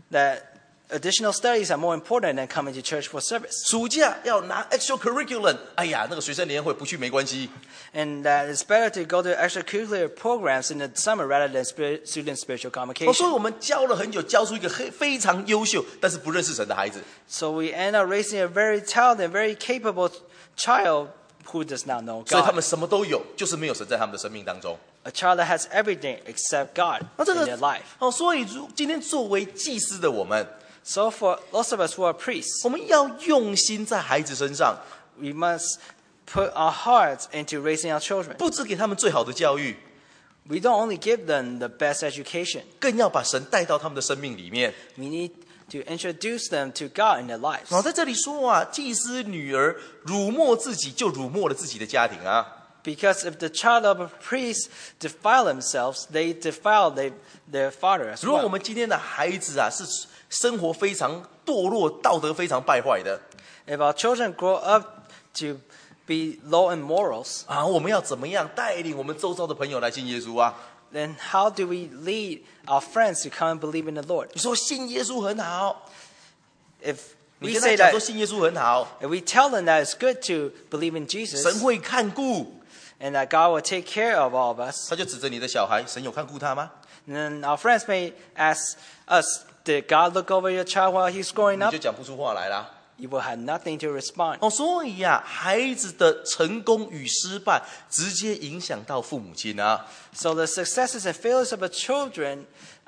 Speaker 2: additional studies are more important than coming to church for service.
Speaker 1: 暑假要拿 extra curriculum， 那個學生聯會不去沒關係。
Speaker 2: And that it's better to go to extracurricular programs in the summer rather than student spiritual
Speaker 1: 所以
Speaker 2: convocation.
Speaker 1: 我們教了很久，教出一個非常優秀，但是不認識神的孩子。
Speaker 2: So we end up raising a very talented, very capable child who does not know
Speaker 1: 所以他
Speaker 2: God.
Speaker 1: 們什麼都有，就是沒有神在他們的生命當中。
Speaker 2: A child that has everything except God
Speaker 1: 這
Speaker 2: in their life.
Speaker 1: 所以今天作為祭司的我們，
Speaker 2: So for those of us who are priests,
Speaker 1: 我們要用心在孩子身上，
Speaker 2: we must put our hearts into raising our children.
Speaker 1: 不只給他們最好的教育，
Speaker 2: We don't only give them the best education.
Speaker 1: 更要把神带到他们的生命里面。
Speaker 2: We need to introduce them to God in their lives.
Speaker 1: 然后在这里说啊，祭司女儿辱没自己，就辱没了自己的家庭啊。
Speaker 2: Because if the child of a priest defile themselves, they defile their father as
Speaker 1: 如果我
Speaker 2: well.
Speaker 1: 们今天的孩子啊是生活非常堕落、道德非常败坏的
Speaker 2: If our children grow up to be low in morals,
Speaker 1: 啊，我们要怎么样带领我们周遭的朋友来信耶稣啊？
Speaker 2: then how do we lead our friends to come and believe in the Lord?
Speaker 1: 你说信耶稣很好，
Speaker 2: If
Speaker 1: 你
Speaker 2: we
Speaker 1: 跟他
Speaker 2: say
Speaker 1: 讲
Speaker 2: that,
Speaker 1: 说信耶稣很好，
Speaker 2: if we tell them that it's good to believe in
Speaker 1: 神
Speaker 2: Jesus
Speaker 1: 会看顾，
Speaker 2: and that God will take care of all of us,
Speaker 1: 他就指着你的小孩，神有看顾他吗？
Speaker 2: then our friends may ask us, did God look over your child while he's growing
Speaker 1: 你
Speaker 2: up?
Speaker 1: 就讲不出话来啦。
Speaker 2: You will have nothing to respond.
Speaker 1: 哦，所以呀、孩子的成功与失败，直接影响到父母亲啊。
Speaker 2: So the successes and failures of the children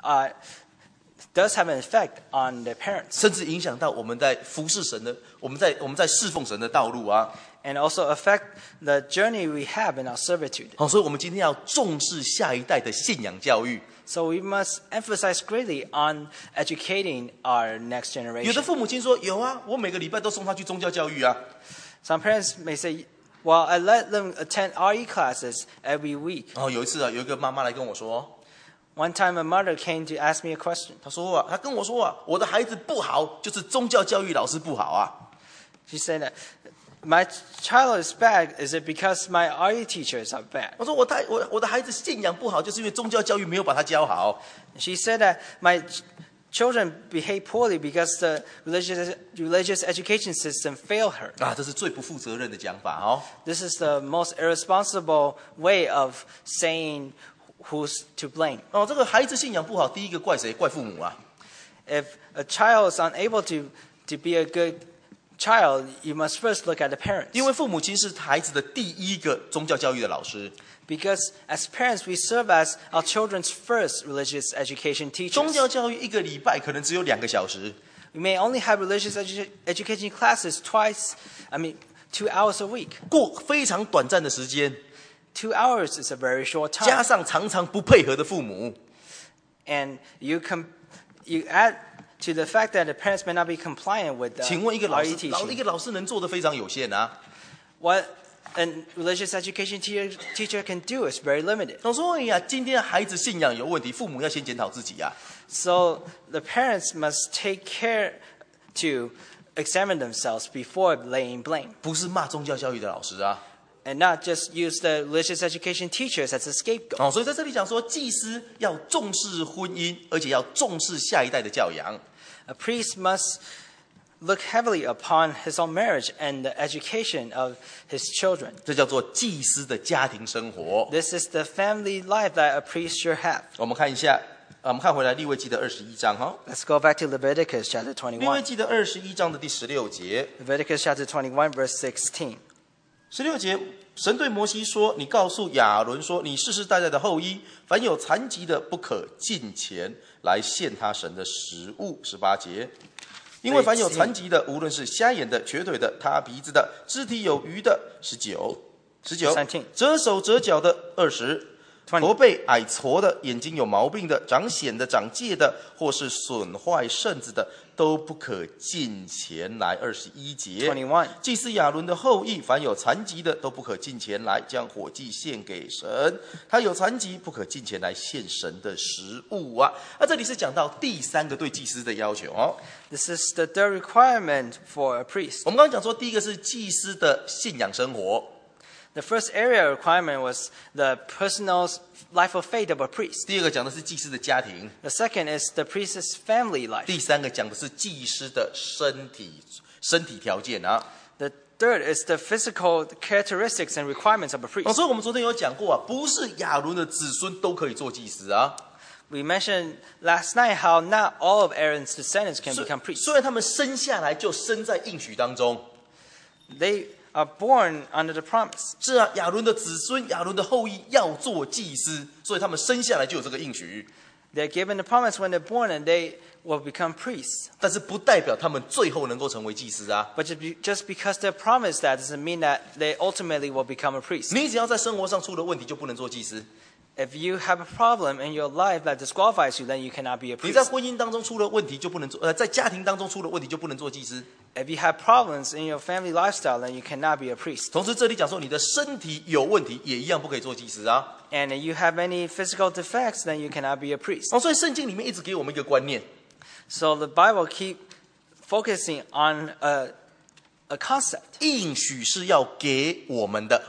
Speaker 2: does have an effect on their parents,
Speaker 1: 甚至影响到我们在服侍神的，我们在侍奉神的道路啊。
Speaker 2: and also affect the journey we have in our servitude.
Speaker 1: 好，所以我们今天要重视下一代的信仰教育。
Speaker 2: So we must emphasize greatly on educating our next
Speaker 1: 有的
Speaker 2: generation.
Speaker 1: 父母亲说有啊，我每个礼拜都送他去宗教教育啊。
Speaker 2: Some parents may say, well, I let them attend RE classes every week.
Speaker 1: 哦，有一次啊，有一个妈妈来跟我说，
Speaker 2: One time a mother came to ask me a question.
Speaker 1: 她跟我说啊，我的孩子不好，就是宗教教育老师不好啊。
Speaker 2: She said that my child is bad. Is it because my RE teachers are bad?
Speaker 1: 我说我的孩子信仰不好，就是因为宗教教育没有把他教好。
Speaker 2: She said that my children behave poorly because the religious education system failed her.
Speaker 1: 啊，这是最不负责任的讲法哦。
Speaker 2: This is the most irresponsible way of saying who's to blame.
Speaker 1: 哦，这个孩子信仰不好，第一个怪谁？怪父母啊。
Speaker 2: If a child is unable to be a good child, you must first look at the parents.
Speaker 1: 因为父母亲是孩子的第一个宗教教育的老师。
Speaker 2: Because as parents, we serve as our children's first religious education
Speaker 1: 宗
Speaker 2: teachers.
Speaker 1: 教教育一个礼拜可能只有2个小时，
Speaker 2: We may only have religious education classes 2 hours a week.
Speaker 1: 过非常短暂的时间，
Speaker 2: 2 hours is a very short
Speaker 1: 加
Speaker 2: time.
Speaker 1: 上常常不配合的父母，
Speaker 2: And you add to the fact that the parents may not be compliant with the
Speaker 1: 请问一个老
Speaker 2: RE
Speaker 1: 师，一
Speaker 2: teaching.
Speaker 1: 个老师能做的非常有限啊。
Speaker 2: What a religious education teacher can do is very limited.
Speaker 1: 所以啊，今天孩子信仰有问题，父母要先检讨自己啊。
Speaker 2: So the parents must take care to examine themselves before laying blame,
Speaker 1: 不是骂宗教教育的老师啊。
Speaker 2: and not just use the religious education teachers as a scapegoat.
Speaker 1: 哦，所以在这里讲说，祭司要重视婚姻，而且要重视下一代的教养。
Speaker 2: A priest must look heavily upon his own marriage and the education of his children.
Speaker 1: 这叫做祭司的家庭生活。
Speaker 2: This is the family life that a priest should have.
Speaker 1: 我们看一下，我们看回来利未记的21章哈。
Speaker 2: Let's go back to Leviticus chapter
Speaker 1: 利未
Speaker 2: 21.
Speaker 1: 记的21章的第16节。
Speaker 2: Leviticus chapter 21, verse 16.
Speaker 1: 16节，神对摩西说：“你告诉亚伦说，你世世代代的后裔，凡有残疾的，不可进前来献他神的食物。”18节，因为凡有残疾的，无论是瞎眼的、瘸腿的、塌鼻子的、肢体有余的，19，折手折脚的，20。驼背矮矬的，眼睛有毛病的，长癣的，长疥的，或是损坏肾子的，都不可进前来。21节，
Speaker 2: 21.
Speaker 1: 祭司亚伦的后裔，凡有残疾的，都不可进前来，将火祭献给神。他有残疾，不可进前来献神的食物啊。这里是讲到第3个对祭司的要求哦。
Speaker 2: This is the third requirement for a priest.
Speaker 1: 我们刚刚讲说，第一个是祭司的信仰生活。
Speaker 2: The first area requirement was the personal life of faith of a priest.
Speaker 1: 第2个讲的是祭司的家庭。
Speaker 2: The second is the priest's family life.
Speaker 1: 第3个讲的是祭司的身体条件啊。
Speaker 2: The third is the physical characteristics and requirements of a priest.
Speaker 1: 所以我们昨天有讲过啊，不是亚伦的子孙都可以做祭司啊。
Speaker 2: We mentioned last night how not all of Aaron's descendants can become priests.
Speaker 1: 虽然他们生下来就生在应许当中，
Speaker 2: They are born under the promise.
Speaker 1: 是啊，亚伦的子孙、亚伦的后裔要做祭司，所以他们生下来就有这个应许。
Speaker 2: They're given the promise when they're born and they will become priests.
Speaker 1: 但是不代表他们最后能够成为祭司啊。
Speaker 2: But just because they're promised that doesn't mean that they ultimately will become a priest.
Speaker 1: 你只要在生活上出了问题，就不能做祭司。
Speaker 2: If you have a problem in your life that disqualifies you, then you cannot be a
Speaker 1: 你在
Speaker 2: priest.
Speaker 1: 婚姻当中出了问题就不能做，在家庭当中出了问题就不能做祭司。
Speaker 2: If you have problems in your family lifestyle, then you cannot be a priest.
Speaker 1: 同时这里讲说你的身体有问题，也一样不可以做祭司啊。
Speaker 2: And if you have any physical defects, then you cannot be a priest.
Speaker 1: 所以圣经里面一直给我们一个观念，
Speaker 2: So the Bible keep focusing on a concept.
Speaker 1: 应许是要给我们的，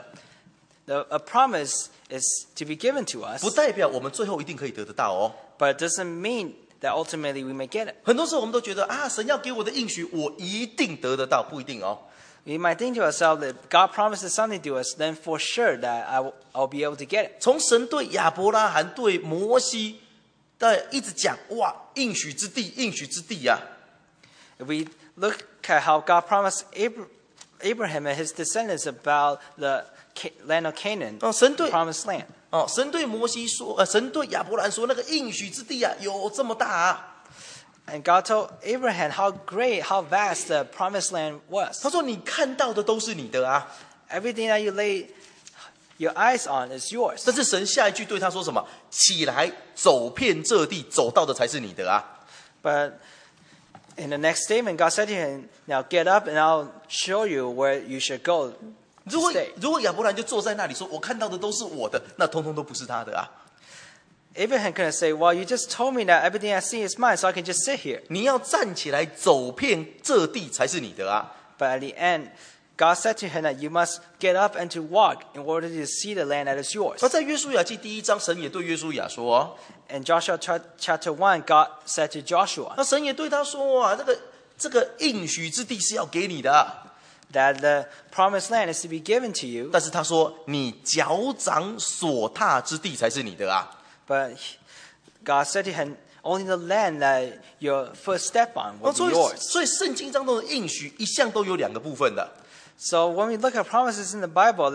Speaker 2: A promise is to be given to us,
Speaker 1: 不代表我们最后一定可以得得到哦。
Speaker 2: but it doesn't mean that ultimately we may get it.
Speaker 1: 很多时候我们都觉得啊，神要给我的应许，我一定得得到，不一定哦。
Speaker 2: We might think to ourselves that God promises something to us, then for sure that I'll be able to get it.
Speaker 1: 从神对亚伯拉罕、对摩西，一直讲哇，应许之地，应许之地呀、
Speaker 2: If we look at how God promised Abraham and his descendants about the land of Canaan,
Speaker 1: 神
Speaker 2: the
Speaker 1: 对
Speaker 2: promised land.
Speaker 1: 哦，神对摩西说，神对亚伯兰说，那个应许之地啊，有这么大啊。
Speaker 2: And God told Abraham how great, how vast the promised land was.
Speaker 1: 他说你看到的都是你的啊，
Speaker 2: Everything that you lay your eyes on is yours.
Speaker 1: 但是神下一句对他说什么？起来，走遍这地，走到的才是你的啊。
Speaker 2: But in the next statement, God said to him, now get up and I'll show you where you should go
Speaker 1: 如
Speaker 2: to
Speaker 1: 果
Speaker 2: stay.
Speaker 1: 如果亚伯兰就坐在那里说，我看到的都是我的，那通通都不是他的啊。
Speaker 2: Abraham couldn't say, well, you just told me that everything I see is mine, so I can just sit here.
Speaker 1: 你要站起来，走遍这地才是你的啊。
Speaker 2: But at the end, God said to him that you must get up and to walk in order to see the land that is yours.
Speaker 1: 而在约书亚记第1章，神也对约书亚说、哦，
Speaker 2: In Joshua chapter 1, God said to Joshua
Speaker 1: 那神也对他说啊，这个应許之地是要给你的啊。
Speaker 2: that the promised land is to be given to you.
Speaker 1: 但是他说，你脚掌所踏之地才是你的啊。
Speaker 2: But God said to him, only the land that your foot step on will
Speaker 1: 哦，
Speaker 2: be yours.
Speaker 1: 所以圣经当中的应许一向都有2个部分的，
Speaker 2: So when we look at promises in the Bible,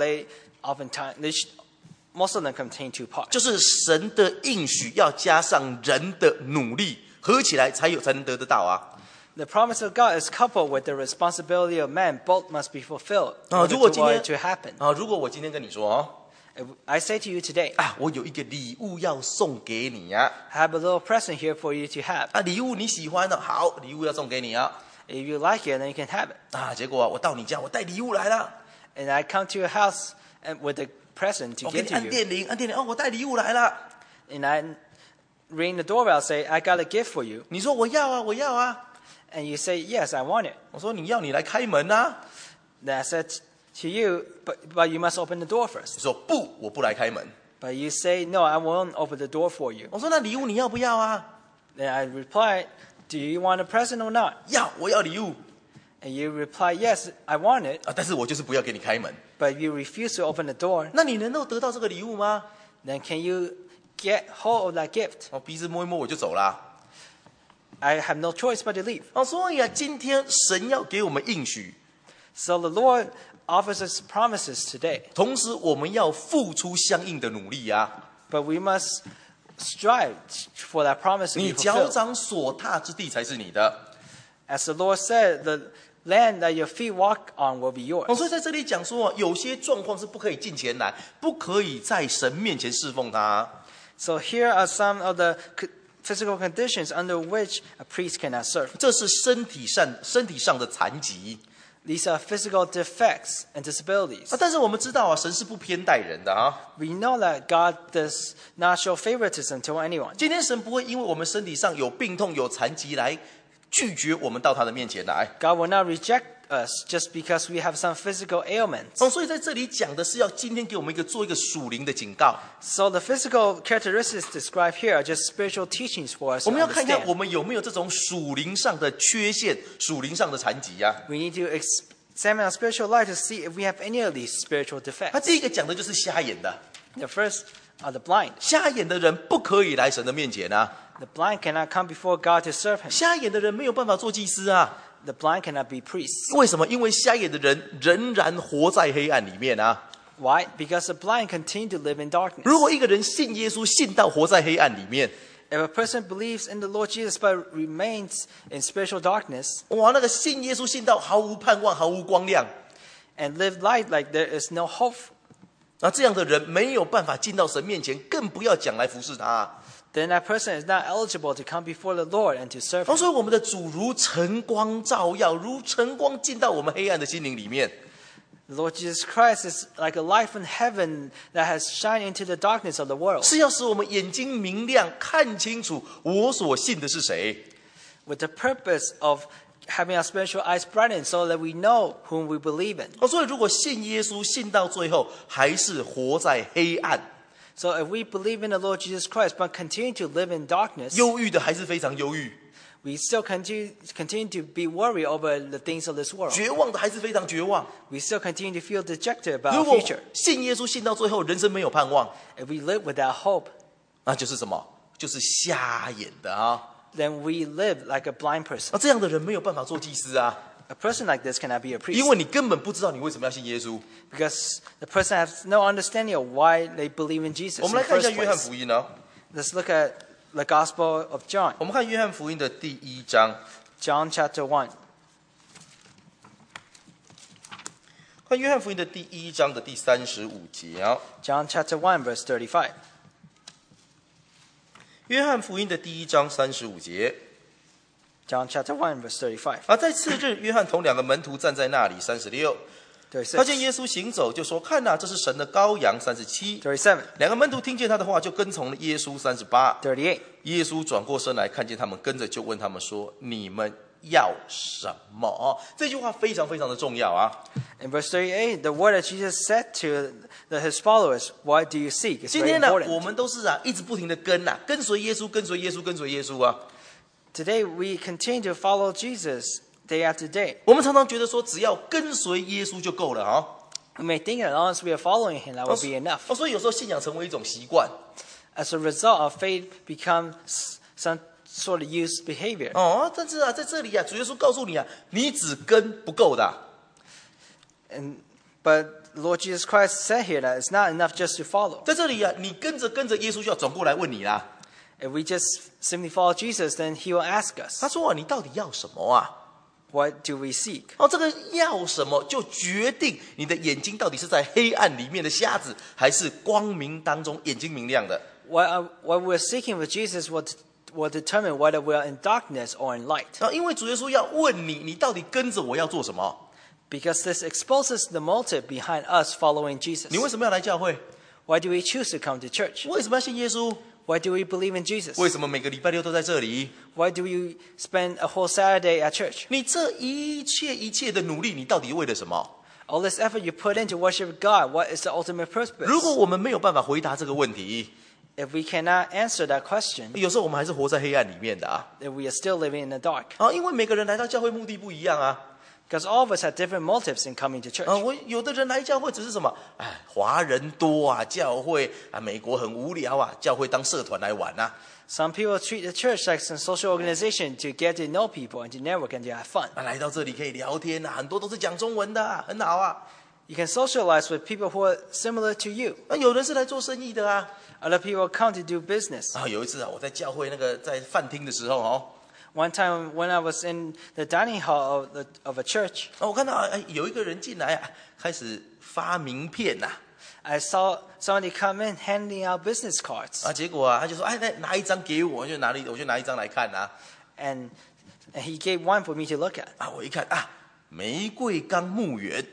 Speaker 2: most of them contain 2 parts.
Speaker 1: 就是神的应许要加上人的努力，合起来才能得得到啊。
Speaker 2: The promise of God is coupled with the responsibility of man. Both must be fulfilled in
Speaker 1: 啊，
Speaker 2: order
Speaker 1: 如果今
Speaker 2: for
Speaker 1: 天
Speaker 2: it to happen.
Speaker 1: 啊，如果我今天跟你说哦，
Speaker 2: If I say to you today,
Speaker 1: 啊，我有一个礼物要送给你呀、
Speaker 2: I have a little present here for you to have.
Speaker 1: 啊，礼物你喜欢的，好，礼物要送给你啊。
Speaker 2: If you like it, then you can have it.
Speaker 1: 啊，结果啊，我到你家，我带礼物来了，
Speaker 2: And I come to your house and with a present to
Speaker 1: 我给
Speaker 2: give
Speaker 1: 你
Speaker 2: to
Speaker 1: 按
Speaker 2: you.
Speaker 1: 电铃，按电铃，哦，我带礼物来了。
Speaker 2: And I ring the doorbell, say, I got a gift for you.
Speaker 1: 你说我要啊，我要啊。
Speaker 2: And you say, yes, I want it.
Speaker 1: 我说你要你来开门啊。
Speaker 2: Then I said to you, but you must open the door
Speaker 1: 你
Speaker 2: first.
Speaker 1: 说不，我不来开门。
Speaker 2: But you say, no, I won't open the door for you.
Speaker 1: 我说那礼物你要不要啊？
Speaker 2: Then I reply, do you want a present or not?
Speaker 1: 要，我要礼物
Speaker 2: And you reply, yes, I want it.
Speaker 1: 啊，但是我就是不要给你开门。
Speaker 2: But you refuse to open the door.
Speaker 1: 那你能够得到这个礼物吗？
Speaker 2: Then can you get hold of that gift?
Speaker 1: 哦，鼻子摸一摸我就走啦。
Speaker 2: I have no choice but to leave.
Speaker 1: 哦，所以啊，今天神要给我们应许，
Speaker 2: So the Lord offers us promises today.
Speaker 1: 同时我们要付出相应的努力啊。
Speaker 2: But we must strive for that promise to
Speaker 1: 你
Speaker 2: be
Speaker 1: 脚
Speaker 2: fulfilled.
Speaker 1: 掌所踏之地才是你的。
Speaker 2: As the Lord said, the land that your feet walk on will be
Speaker 1: 哦，
Speaker 2: yours.
Speaker 1: 所以在这里讲说，有些状况是不可以进前来，不可以在神面前侍奉他。
Speaker 2: So here are some of the physical conditions under which a priest cannot serve.
Speaker 1: 这是身体上的残疾
Speaker 2: These are physical defects and disabilities.
Speaker 1: 啊。但是我们知道啊，神是不偏待人的啊。
Speaker 2: We know that God does not show favoritism to anyone.
Speaker 1: 今天神不会因为我们身体上有病痛、有残疾来拒绝我们到他的面前来。
Speaker 2: God will not reject us just because we have some physical ailments.
Speaker 1: 哦，所以在这里讲的是要今天给我们做一个属灵的警告。
Speaker 2: So the physical characteristics described here are just spiritual teachings for us
Speaker 1: 我
Speaker 2: to
Speaker 1: 们要看看
Speaker 2: understand.
Speaker 1: 我们有没有这种属灵上的缺陷、属灵上的残疾呀、
Speaker 2: We need to examine our spiritual life to see if we have any of these spiritual
Speaker 1: 他
Speaker 2: defects.
Speaker 1: 第一个讲的就是瞎眼的，
Speaker 2: The first are the blind.
Speaker 1: 瞎眼的人不可以来神的面前啊，
Speaker 2: The blind cannot come before God to serve him.
Speaker 1: 瞎眼的人没有办法做祭司啊。
Speaker 2: The blind cannot be priests.
Speaker 1: 为什么？因为瞎眼的人仍然活在黑暗里面啊。
Speaker 2: Why? Because the blind continue to live in darkness.
Speaker 1: 如果一个人信耶稣，信到活在黑暗里面，
Speaker 2: If a person believes in the Lord Jesus but remains in spiritual darkness
Speaker 1: 哇，那个信耶稣信到毫无盼望、毫无光亮，
Speaker 2: and live life like there is no hope,
Speaker 1: 那这样的人没有办法进到神面前，更不要讲来服侍他。
Speaker 2: then that person is not eligible to come before the Lord and to serve him.
Speaker 1: 所以我们的主如晨光照耀，如晨光进到我们黑暗的心灵里面。
Speaker 2: The Lord Jesus Christ is like a light from heaven that has shined into the darkness of the world,
Speaker 1: 是要使我们眼睛明亮，看清楚我所信的是谁。
Speaker 2: with the purpose of having our spiritual eyes brightened so that we know whom we believe in.
Speaker 1: 所以如果信耶稣信到最后，还是活在黑暗，
Speaker 2: So if we believe in the Lord Jesus Christ but continue to live in darkness,
Speaker 1: 忧郁的还是非常忧郁，
Speaker 2: we still continue to be worried over the things of this world.
Speaker 1: 绝望的还是非常绝望。
Speaker 2: We still continue to feel dejected about
Speaker 1: 如
Speaker 2: our
Speaker 1: 果
Speaker 2: future.
Speaker 1: 信耶稣信到最后，人生没有盼望，
Speaker 2: If we live without hope,
Speaker 1: 那就是什么？就是瞎眼的啊！
Speaker 2: then we live like a blind person.
Speaker 1: 那这样的人没有办法做祭司啊，
Speaker 2: A person like this cannot be a
Speaker 1: 因
Speaker 2: priest
Speaker 1: 为你根本不知道你为什么要信耶稣。
Speaker 2: because the person has no understanding of why they believe in Jesus
Speaker 1: 我
Speaker 2: in
Speaker 1: 们
Speaker 2: the
Speaker 1: 来看一下
Speaker 2: first
Speaker 1: 约翰
Speaker 2: place.
Speaker 1: 福音哦，
Speaker 2: Let's look at the Gospel of John,
Speaker 1: 我们看约翰福音的第1章，
Speaker 2: John chapter 1.
Speaker 1: 看约翰福音的第1章的第35节啊。
Speaker 2: John chapter 1, verse 35.
Speaker 1: 约翰福音的第1章35节。
Speaker 2: John chapter 1, verse 35.
Speaker 1: 而在次日，约翰同2个门徒站在那里。36，他见
Speaker 2: 36.
Speaker 1: 耶稣行走，就说：“看哪，这是神的羔羊。”37，
Speaker 2: 37.
Speaker 1: 2个门徒听见他的话，就跟从了耶稣。38，
Speaker 2: 38.
Speaker 1: 耶稣转过身来，看见他们跟着，就问他们说：“你们要什么？”这句话非常非常的重要啊！
Speaker 2: In verse 38, the word that Jesus said to his followers, "What do you seek?" is
Speaker 1: 今
Speaker 2: very
Speaker 1: 天呢，我
Speaker 2: important.
Speaker 1: 们都是一直不停的跟随耶稣，跟随耶稣，跟随耶稣啊！
Speaker 2: Today we continue to follow Jesus day after day.
Speaker 1: 我们常常觉得说，只要跟随耶稣就够了啊！
Speaker 2: We may think that as long as we are following him, that will be enough.
Speaker 1: 所以有时候信仰成为一种习惯
Speaker 2: As a result of faith becomes some sort of used behavior.
Speaker 1: 哦。但是在这里主耶稣告诉你你只跟不够的啊。
Speaker 2: But Lord Jesus Christ said here that it's not enough just to follow.
Speaker 1: 在这里你跟着耶稣就要转过来问你啦。
Speaker 2: If we just simply follow Jesus, then he will ask us,
Speaker 1: 他说你到底要什么啊？
Speaker 2: "What do we seek?"
Speaker 1: 这个要什么就决定你的眼睛到底是在黑暗里面的瞎子，还是光明当中眼睛明亮的。
Speaker 2: What we're seeking with Jesus will determine whether we are in darkness or in light.
Speaker 1: 因为主耶稣要问你，你到底跟着我要做什么？
Speaker 2: Because this exposes the motive behind us following Jesus.
Speaker 1: 你为什么要来教会？
Speaker 2: Why do we choose to come to church?
Speaker 1: 为什么要信耶稣？
Speaker 2: Why do we believe in Jesus?
Speaker 1: 为什么每个礼拜六都在这里？
Speaker 2: Why do we spend a whole Saturday at church?
Speaker 1: 你这一切的努力，你到底为了什么？
Speaker 2: All this effort you put in to worship God, what is the ultimate
Speaker 1: 如果
Speaker 2: purpose?
Speaker 1: 我们没有办法回答这个问题，
Speaker 2: If we cannot answer that question,
Speaker 1: 有时候我们还是活在黑暗里面的啊。
Speaker 2: then we are still living in the dark.
Speaker 1: 因为每个人来到教会目的不一样啊。
Speaker 2: Because all of us have different motives in coming to church.
Speaker 1: 我有的人来教会只是什么？华人多啊，教会美国很无聊啊，教会当社团来玩啊。
Speaker 2: Some people treat the church like some social organization to get to know people and to network and to have fun.
Speaker 1: 来到这里可以聊天啊，很多都是讲中文的很好啊。
Speaker 2: You can socialize with people who are similar to you.
Speaker 1: 有人是来做生意的啊。
Speaker 2: Other people come to do business.
Speaker 1: 有一次我在教会在饭厅的时候
Speaker 2: One time when I was in the dining hall of a church,
Speaker 1: 我看到有一个人进来开始发名片呐。
Speaker 2: I saw somebody come in handing out business cards.
Speaker 1: 结果他就说拿一张给我，我就拿一张来看啊。
Speaker 2: And he gave one for me to look at.
Speaker 1: 我一看玫瑰岗墓园。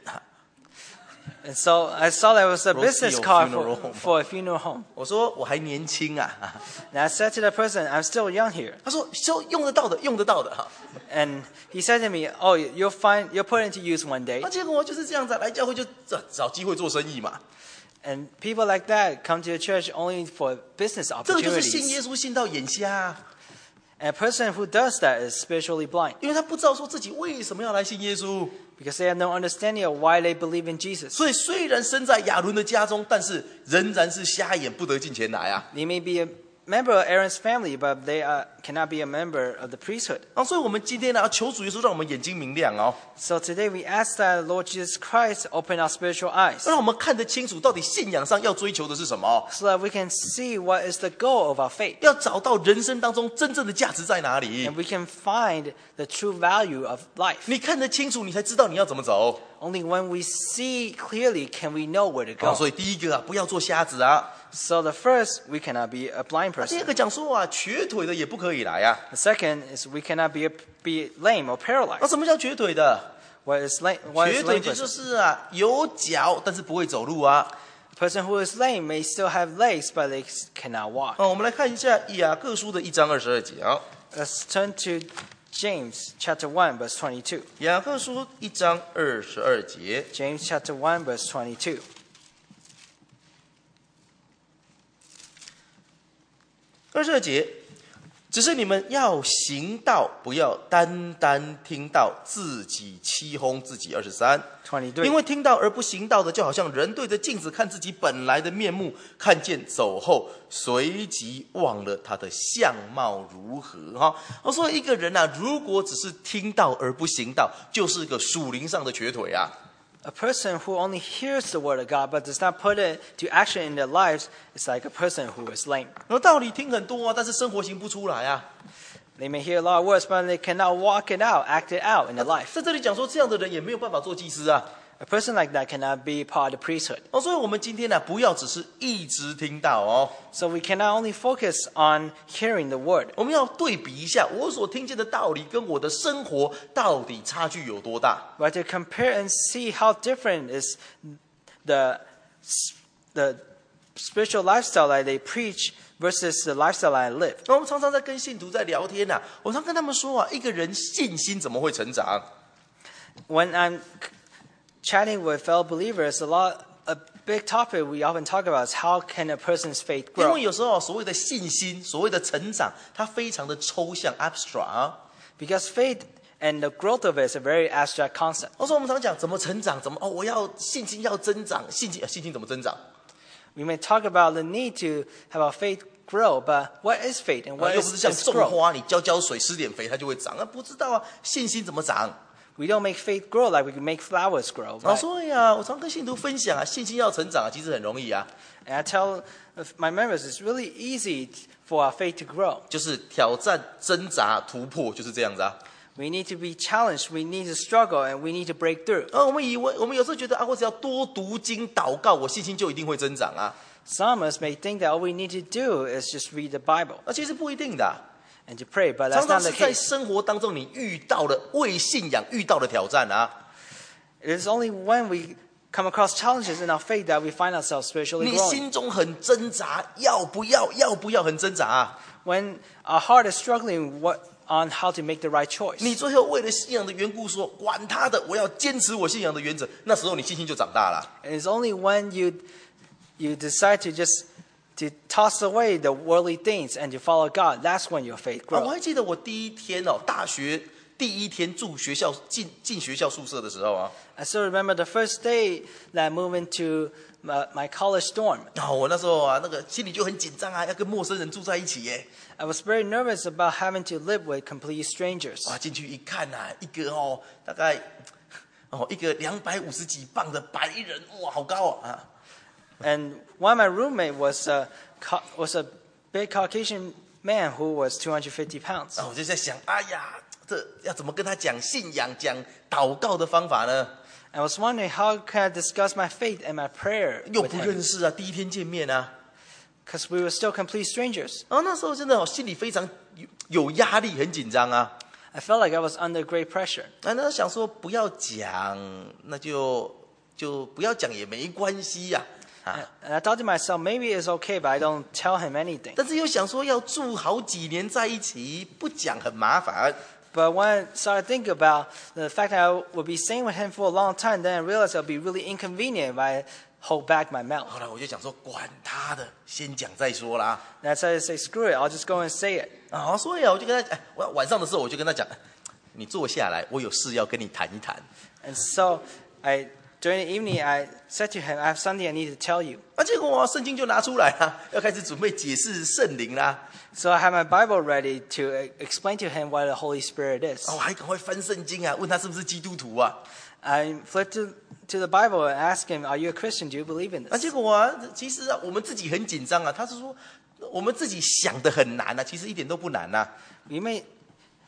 Speaker 2: And so I saw there was a business
Speaker 1: Rocio
Speaker 2: card
Speaker 1: Funeral Home.
Speaker 2: for a funeral home.
Speaker 1: 我说我还年轻啊。
Speaker 2: And I said to the person, "I'm still young here."
Speaker 1: 他说用得到的哈。
Speaker 2: And he said to me, "Oh, you'll put it into use one day."
Speaker 1: 结果就是这样子来教会就找机会做生意嘛。
Speaker 2: And people like that come to the church only for business
Speaker 1: 这个就是信耶
Speaker 2: opportunities.
Speaker 1: 稣信到眼瞎
Speaker 2: And a person who does that is spiritually blind
Speaker 1: 因为他不知道说自己为什么要来信耶稣。
Speaker 2: because they have no understanding of why they believe in Jesus.
Speaker 1: 所以虽然生在亚伦的家中，但是仍然是瞎眼，不得进前来啊。
Speaker 2: They may be a member of Aaron's family, but they cannot be a member of the priesthood.
Speaker 1: 所以我们今天要求主耶稣让我们眼睛明亮哦，
Speaker 2: So today we ask that Lord Jesus Christ open our spiritual eyes
Speaker 1: 让我们看得清楚到底信仰上要追求的是什么，
Speaker 2: so that we can see what is the goal of our faith
Speaker 1: 要找到人生当中真正的价值在哪里
Speaker 2: and。we can find the true value of life.
Speaker 1: 你看得清楚，你才知道你要怎么走。
Speaker 2: Only when we see clearly can we know where to
Speaker 1: 啊，
Speaker 2: go.
Speaker 1: 所以第一个啊，不要做瞎子啊。
Speaker 2: So the first, we cannot be a blind
Speaker 1: 第二
Speaker 2: person.
Speaker 1: 个讲说啊，瘸腿的也不可以来啊。
Speaker 2: The second is we cannot be lame or
Speaker 1: 那
Speaker 2: paralyzed.
Speaker 1: 什么叫瘸腿的？
Speaker 2: What is lame? What
Speaker 1: 瘸
Speaker 2: is
Speaker 1: 腿
Speaker 2: lame
Speaker 1: 就
Speaker 2: person?
Speaker 1: 是啊，有脚但是不会走路啊。
Speaker 2: A person who is lame may still have legs, but they cannot walk.
Speaker 1: 哦，我们来看一下雅各书的1章22节啊。
Speaker 2: Let's turn to James chapter 1, verse 22.
Speaker 1: 雅各书1章22节，
Speaker 2: James chapter 1, verse 22.
Speaker 1: 22节，只是你们要行道，不要单单听道，自己欺哄自己。23，因
Speaker 2: 23.
Speaker 1: 为听到而不行道的，就好像人对着镜子看自己本来的面目，看见走后，随即忘了他的相貌如何。哈，我说一个人啊，如果只是听到而不行道，就是个属灵上的瘸腿啊。
Speaker 2: A person who only hears the word of God but does not put it to action in their lives is like a person who is lame.
Speaker 1: 然后道理听很多啊，但是生活行不出来啊。
Speaker 2: They may hear a lot of words, but they cannot walk it out, act it out in their life.
Speaker 1: 在这里讲说，这样的人也没有办法做祭司啊。
Speaker 2: A person like that cannot be part of the priesthood.
Speaker 1: 哦，所以我们今天呢、不要只是一直听到哦，
Speaker 2: So we cannot only focus on hearing the word.
Speaker 1: 我们要对比一下我所听见的道理跟我的生活到底差距有多大。
Speaker 2: But to compare and see how different is the spiritual lifestyle that they preach versus the lifestyle I live.
Speaker 1: 那我们常常在跟信徒在聊天我常跟他们说啊，一个人信心怎么会成长？
Speaker 2: When I'm chatting with fellow believers, a big topic we often talk about is how can a person's faith
Speaker 1: 因
Speaker 2: grow?
Speaker 1: 为有时候所谓的信心，所谓的成长，它非常的抽象 abstract 啊。
Speaker 2: Because faith and the growth of it is a very abstract concept.
Speaker 1: 所以我们常讲怎么成长，怎么我要信心要增长，信心怎么增长？
Speaker 2: We may talk about the need to have our faith grow, but what is faith and what
Speaker 1: 又不
Speaker 2: is
Speaker 1: 是像
Speaker 2: this
Speaker 1: 种
Speaker 2: grow?
Speaker 1: 花，你浇水施点肥它就会长啊，不知道啊，信心怎么长？
Speaker 2: We don't make faith grow like we can make flowers grow.
Speaker 1: 所以啊，我常跟信徒分享啊，信心要成长其实很容易啊，
Speaker 2: And I tell my members it's really easy for our faith to grow.
Speaker 1: 就是挑战、挣扎、突破，就是这样子啊。
Speaker 2: We need to be challenged, we need to struggle, and we need to break through.
Speaker 1: 我们有时候觉得啊，我只要多读经、祷告，我信心就一定会增长啊。
Speaker 2: Some of us may think that all we need to do is just read the Bible
Speaker 1: 其实不一定的啊、
Speaker 2: and to pray, but
Speaker 1: 常
Speaker 2: that's
Speaker 1: 常
Speaker 2: not
Speaker 1: 是
Speaker 2: the
Speaker 1: 在
Speaker 2: case.
Speaker 1: 生活当中你遇到了为信仰遇到的挑战啊。
Speaker 2: It is only when we come across challenges in our faith that we find ourselves spiritually
Speaker 1: 你
Speaker 2: growing.
Speaker 1: 心中很挣扎，要不要很挣扎啊？
Speaker 2: When our heart is struggling on how to make the right choice.
Speaker 1: 你最后为了信仰的缘故说，管他的，我要坚持我信仰的原则。那时候你信心就长大了。
Speaker 2: And it's only when you decide to just to toss away the worldly things and to follow God, that's when your faith
Speaker 1: 我
Speaker 2: grows.
Speaker 1: 还记得我第一天大学第一天住学校进学校宿舍的时候啊，
Speaker 2: I still remember the first day that I moved into my college dorm.
Speaker 1: 我那时候啊，那个心里就很紧张啊，要跟陌生人住在一起耶。
Speaker 2: I was very nervous about having to live with complete strangers.
Speaker 1: 进去一看一个大概一个250几磅的白人，哇，好高啊！
Speaker 2: And one of my roommate was a big Caucasian man who was 250 pounds.
Speaker 1: 我就在想，哎呀，这要怎么跟他讲信仰、讲祷告的方法呢？
Speaker 2: I was wondering how can I discuss my faith and my prayer
Speaker 1: 又
Speaker 2: with
Speaker 1: 不
Speaker 2: him
Speaker 1: 认识啊，第一天见面啊。
Speaker 2: because we were still complete strangers.
Speaker 1: 那时候真的心里非常有压力，很紧张啊。
Speaker 2: I felt like I was under great pressure.
Speaker 1: 那想说不要讲，那就不要讲也没关系呀。
Speaker 2: And I thought to myself, maybe it's okay, but I don't tell him anything.
Speaker 1: 但是又想说要住好几年在一起，不讲很麻烦。
Speaker 2: But when I started thinking about the fact that I would be staying with him for a long time, then I realized it would be really inconvenient if I hold back my mouth.
Speaker 1: 后来我就想说，管他的，先讲再说啦。
Speaker 2: And I decided to say, screw it, I'll just go and say it.
Speaker 1: 所以我就跟他，晚上的时候我就跟他讲，你坐下来，我有事要跟你谈一谈。
Speaker 2: And so during the evening, I said to him, I have something I need to tell you.
Speaker 1: 结果圣经就拿出来了，要开始准备解释圣灵啦。
Speaker 2: So I had my Bible ready to explain to him what the Holy Spirit is.
Speaker 1: 我还赶快翻圣经啊，问他是不是基督徒啊。
Speaker 2: I flipped to the Bible and asked him, are you a Christian? Do you believe in this?
Speaker 1: 结果其实我们自己很紧张啊。他是说我们自己想的很难啊，其实一点都不难啊。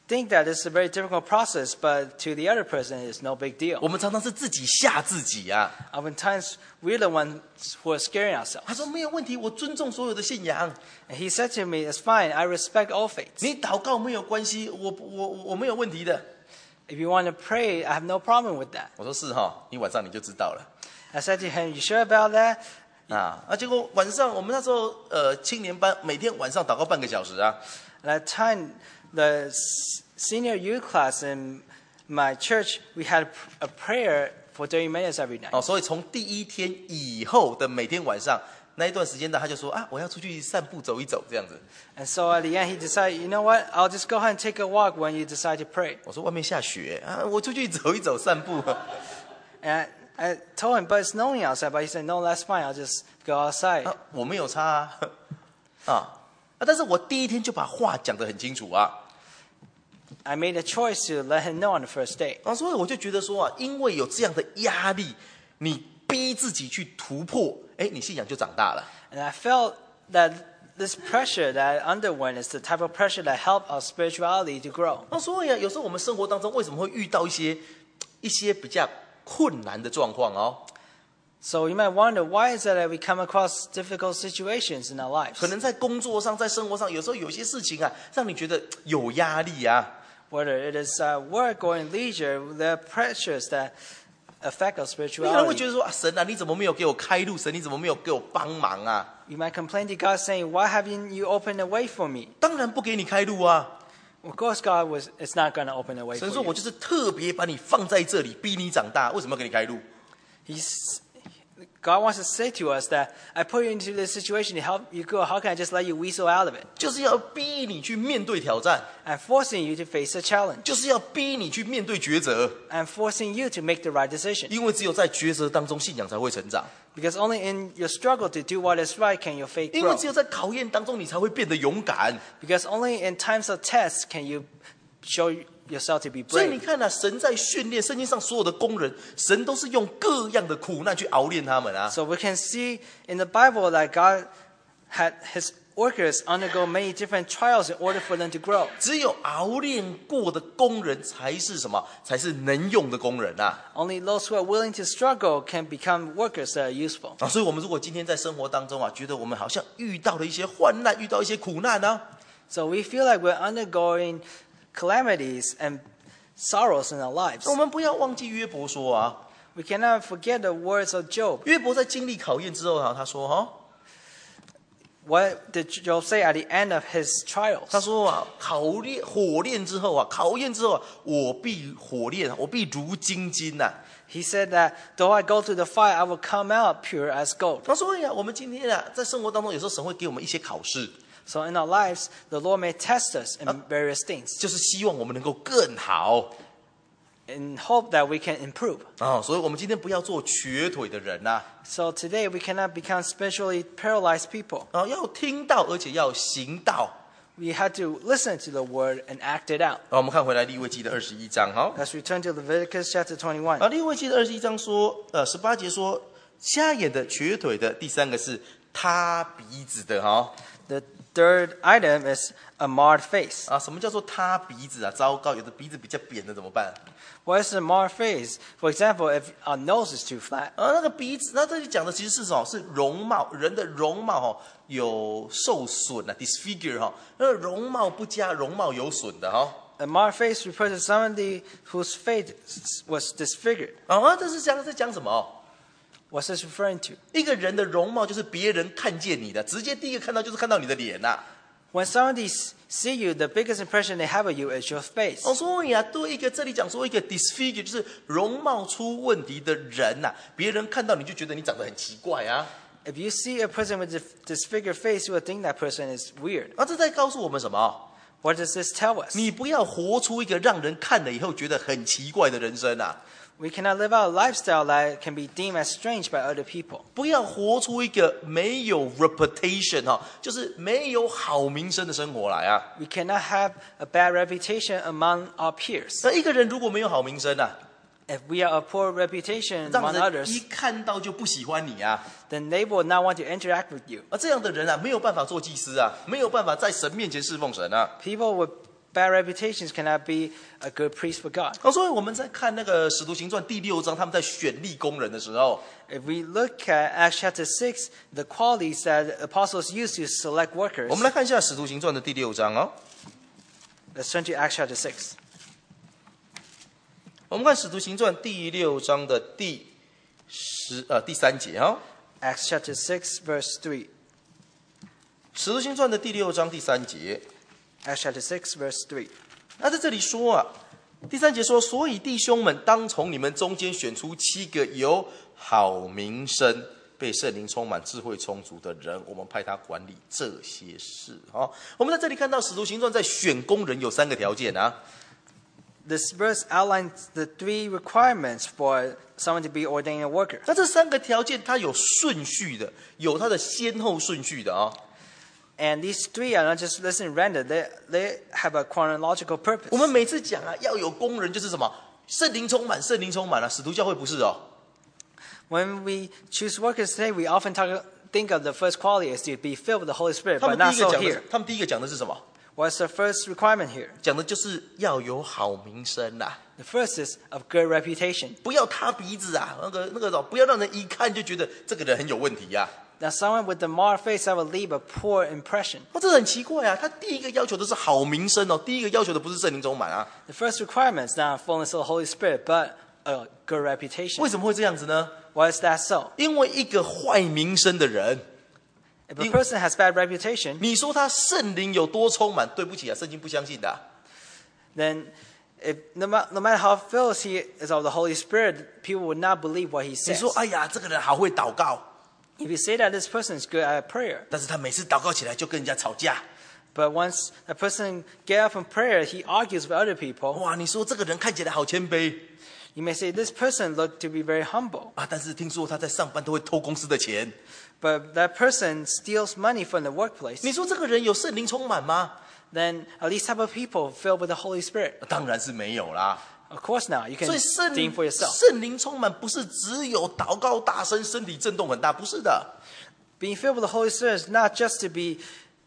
Speaker 2: think that it's a very difficult process, but to the other person, it's no big deal.
Speaker 1: 我们常常是自己吓自己啊。
Speaker 2: Oftentimes, we're the ones who are scaring
Speaker 1: 他
Speaker 2: ourselves.
Speaker 1: 说没有问题，我尊重所有的信仰。
Speaker 2: And he said to me, it's fine, I respect all faiths.
Speaker 1: 你祷告没有关系，我没有问题的。
Speaker 2: If you want to pray, I have no problem with that.
Speaker 1: 我说是哈，你晚上你就知道了。
Speaker 2: I said to him, you sure about that?
Speaker 1: 结果晚上我们那时候青年班每天晚上祷告半个小时啊。
Speaker 2: At that time, the senior youth class in my church, we had a prayer for 30 minutes every night.
Speaker 1: 所以从第一天以后的每天晚上那一段时间呢，他就说啊，我要出去散步走一走这样子。
Speaker 2: And so at the end, he decided, you know what? I'll just go ahead and take a walk when you decide to pray.
Speaker 1: 我说外面下雪啊，我出去走一走散步。
Speaker 2: And I told him, but it's snowing outside. But he said, no, that's fine. I'll just go outside.
Speaker 1: 我没有差但是我第一天就把话讲得很清楚啊。
Speaker 2: I made a choice to let him know on the first day.
Speaker 1: 所以我就觉得说因为有这样的压力，你逼自己去突破，你信仰就长大了。
Speaker 2: And I felt that this pressure that I underwent is the type of pressure that helped our spirituality to grow.
Speaker 1: 所以有时候我们生活当中为什么会遇到一些比较困难的状况
Speaker 2: So you might wonder, why is it that we come across difficult situations in our lives?
Speaker 1: 可能在工作上，在生活上，有时候有些事情让你觉得有压力啊。
Speaker 2: Whether it is work or in leisure, there are pressures that affect our
Speaker 1: 有人会
Speaker 2: spirituality.
Speaker 1: 觉得说神啊，你怎么没有给我开路？神，你怎么没有给我帮忙啊？
Speaker 2: You might complain to God saying, why haven't you opened a way for me?
Speaker 1: 当然不给你开路啊！
Speaker 2: Of course, God is not going to open a way
Speaker 1: 神
Speaker 2: for
Speaker 1: 说：“我
Speaker 2: you.
Speaker 1: 就是特别把你放在这里，逼你长大。为什么要给你开路？
Speaker 2: God wants to say to us that I put you into this situation to help you grow. How can I just let you weasel out of it?
Speaker 1: 就是要逼你去面对挑战，
Speaker 2: I'm forcing you to face a challenge.
Speaker 1: 就是要逼你去面对抉择。
Speaker 2: I'm forcing you to make the right decision.
Speaker 1: 因为只有在抉择当中，信仰才会成长；
Speaker 2: Because only in your struggle to do what is right can your faith
Speaker 1: 因为
Speaker 2: grow.
Speaker 1: 只有在考验当中，你才会变得勇敢。
Speaker 2: Because only in times of tests can you show yourself to be
Speaker 1: 所以你
Speaker 2: brave.
Speaker 1: 看神在训练圣经上所有的工人，神都是用各样的苦难去熬练他们啊。
Speaker 2: So we can see in the Bible that God had his workers undergo many different trials in order for them to grow.
Speaker 1: 只有熬练过的工人才是什么？才是能用的工人啊！
Speaker 2: Only those who are willing to struggle can become workers that are useful.
Speaker 1: 所以我们如果今天在生活当中觉得我们好像遇到了一些患难，遇到一些苦难啊，
Speaker 2: So we feel like we're undergoing calamities and sorrows in our lives.
Speaker 1: 我们不要忘记约伯说
Speaker 2: We cannot forget the words of Job.
Speaker 1: 约伯在经历考验之后他说
Speaker 2: What did Job say at the end of his trials?
Speaker 1: 他说火炼之后考验之后我必火炼，我必如精金呐。
Speaker 2: He said that though I go through the fire, I will come out pure as gold.
Speaker 1: 所以我们今天在生活当中，有时候神会给我们一些考试，
Speaker 2: So in our lives, the Lord may test us in various things
Speaker 1: 就是希望我们能够更好
Speaker 2: in hope that we can improve.
Speaker 1: 所以我们今天不要做瘸腿的人呐
Speaker 2: So today we cannot become spiritually paralyzed people.
Speaker 1: 要听到而且要行道。
Speaker 2: We had to listen to the word and act it out.
Speaker 1: 我们看回来利未记的21章
Speaker 2: Let's return to Leviticus chapter 21.
Speaker 1: 利未记的21章说18节说瞎眼的瘸腿的，第三个是塌鼻子的
Speaker 2: The third item is a marred face.
Speaker 1: 什么叫做塌鼻子糟糕，有的鼻子比较扁的怎么办？
Speaker 2: What is a marred face? For example, if our nose is too flat,
Speaker 1: 那个鼻子，那这里讲的其实是什么？是容貌，人的容貌有受损disfigure 那容貌不佳，容貌有损的
Speaker 2: a marred face refers to somebody whose face was disfigured.
Speaker 1: 这是在讲什么？
Speaker 2: What's this referring to?
Speaker 1: 一个人的容貌就是别人看见你的，直接第一个看到就是看到你的脸呐。
Speaker 2: When somebody see you, the biggest impression they have of you is your face.
Speaker 1: 所以对一个这里讲说一个 disfigure 就是容貌出问题的人别人看到你就觉得你长得很奇怪啊。
Speaker 2: If you see a person with a disfigured face, you will think that person is weird.
Speaker 1: 这在告诉我们什么？
Speaker 2: What does this tell us?
Speaker 1: 你不要活出一个让人看了以后觉得很奇怪的人生
Speaker 2: We cannot live out a lifestyle that can be deemed as strange by other people.
Speaker 1: 不要活出一个没有 reputation 就是没有好名声的生活来
Speaker 2: We cannot have a bad reputation among our peers.
Speaker 1: 那一个人如果没有好名声
Speaker 2: If we are a poor reputation
Speaker 1: 让
Speaker 2: among
Speaker 1: 人
Speaker 2: others,
Speaker 1: 一看到就不喜欢你
Speaker 2: then they will not want to interact with you.
Speaker 1: 这样的人没有办法做祭司没有办法在神面前侍奉神
Speaker 2: People would bad reputations cannot be a good priest for God.
Speaker 1: 所以我们在看那个《使徒行传》第6章，他们在选立工人的时候，
Speaker 2: If we look at Acts chapter 6, the qualities that apostles use to select workers,
Speaker 1: 我们来看一下《使徒行传》的第6章哦。
Speaker 2: let's turn to Acts chapter 6.
Speaker 1: 我们看《使徒行传》第6章的第3节哦，
Speaker 2: Acts chapter 6, verse 3.
Speaker 1: 《使徒行传》的第6章第3节。
Speaker 2: Acts chapter 6, verse 3.
Speaker 1: 那在这里说啊，第3节说，所以弟兄们当从你们中间选出7个有好名声、被圣灵充满、智慧充足的人，我们派他管理这些事。我们在这里看到《使徒行传》在选工人有3个条件啊。
Speaker 2: This verse outlines the 3 requirements for someone to be ordained a worker.
Speaker 1: 那这3个条件它有顺序的，有它的先后顺序的啊。
Speaker 2: And these 3 are not just listed in random, they have a chronological purpose.
Speaker 1: 我们每次讲啊，要有工人就是什么？圣灵充满，圣灵充满啊。使徒教会不是哦。
Speaker 2: When we choose workers today, we often think of the first quality as to be filled with the Holy Spirit,
Speaker 1: 他
Speaker 2: but
Speaker 1: 们
Speaker 2: not
Speaker 1: 第一个
Speaker 2: so
Speaker 1: 讲的
Speaker 2: here.
Speaker 1: 是，他们第一个讲的是什么？
Speaker 2: What's the first requirement here?
Speaker 1: 讲的就是要有好名声啦。
Speaker 2: The first is of good reputation.
Speaker 1: 不要塌鼻子啊，不要让人一看就觉得这个人很有问题呀、
Speaker 2: Now, someone with the marred face that will leave a poor impression.
Speaker 1: 这很奇怪啊，他第一个要求的是好名声哦，第一个要求的不是圣灵充满啊，
Speaker 2: The first requirement is not fullness of the Holy Spirit, but a good reputation.
Speaker 1: 为什么会这样子呢？
Speaker 2: Why is that so?
Speaker 1: 因为一个坏名声的人，
Speaker 2: If a person has bad reputation,
Speaker 1: 你说他圣灵有多充满？对不起啊，圣经不相信的啊、
Speaker 2: then no matter how filled he is of the Holy Spirit, people would not believe what he
Speaker 1: 你
Speaker 2: says.
Speaker 1: 说哎呀，这个人好会祷告，
Speaker 2: If you say that this person is good at prayer,
Speaker 1: 但是他每次祷告起来就跟人家吵架，
Speaker 2: but once a person get up from prayer, he argues with other people,
Speaker 1: 哇，你说这个人看起来好谦卑
Speaker 2: you may say this person looked to be very humble,
Speaker 1: 啊，但是听说他在上班都会偷公司的钱，
Speaker 2: but that person steals money from the workplace.
Speaker 1: 你说这个人有圣灵充满吗？
Speaker 2: Then are these type of people filled with the Holy Spirit?
Speaker 1: 当然是没有啦。
Speaker 2: Of course not. You
Speaker 1: 所
Speaker 2: can
Speaker 1: 以圣
Speaker 2: think for yourself.
Speaker 1: 圣灵充满不是只有祷告大声、身体震动很大，不是的。
Speaker 2: Being filled with the Holy Spirit is not just to be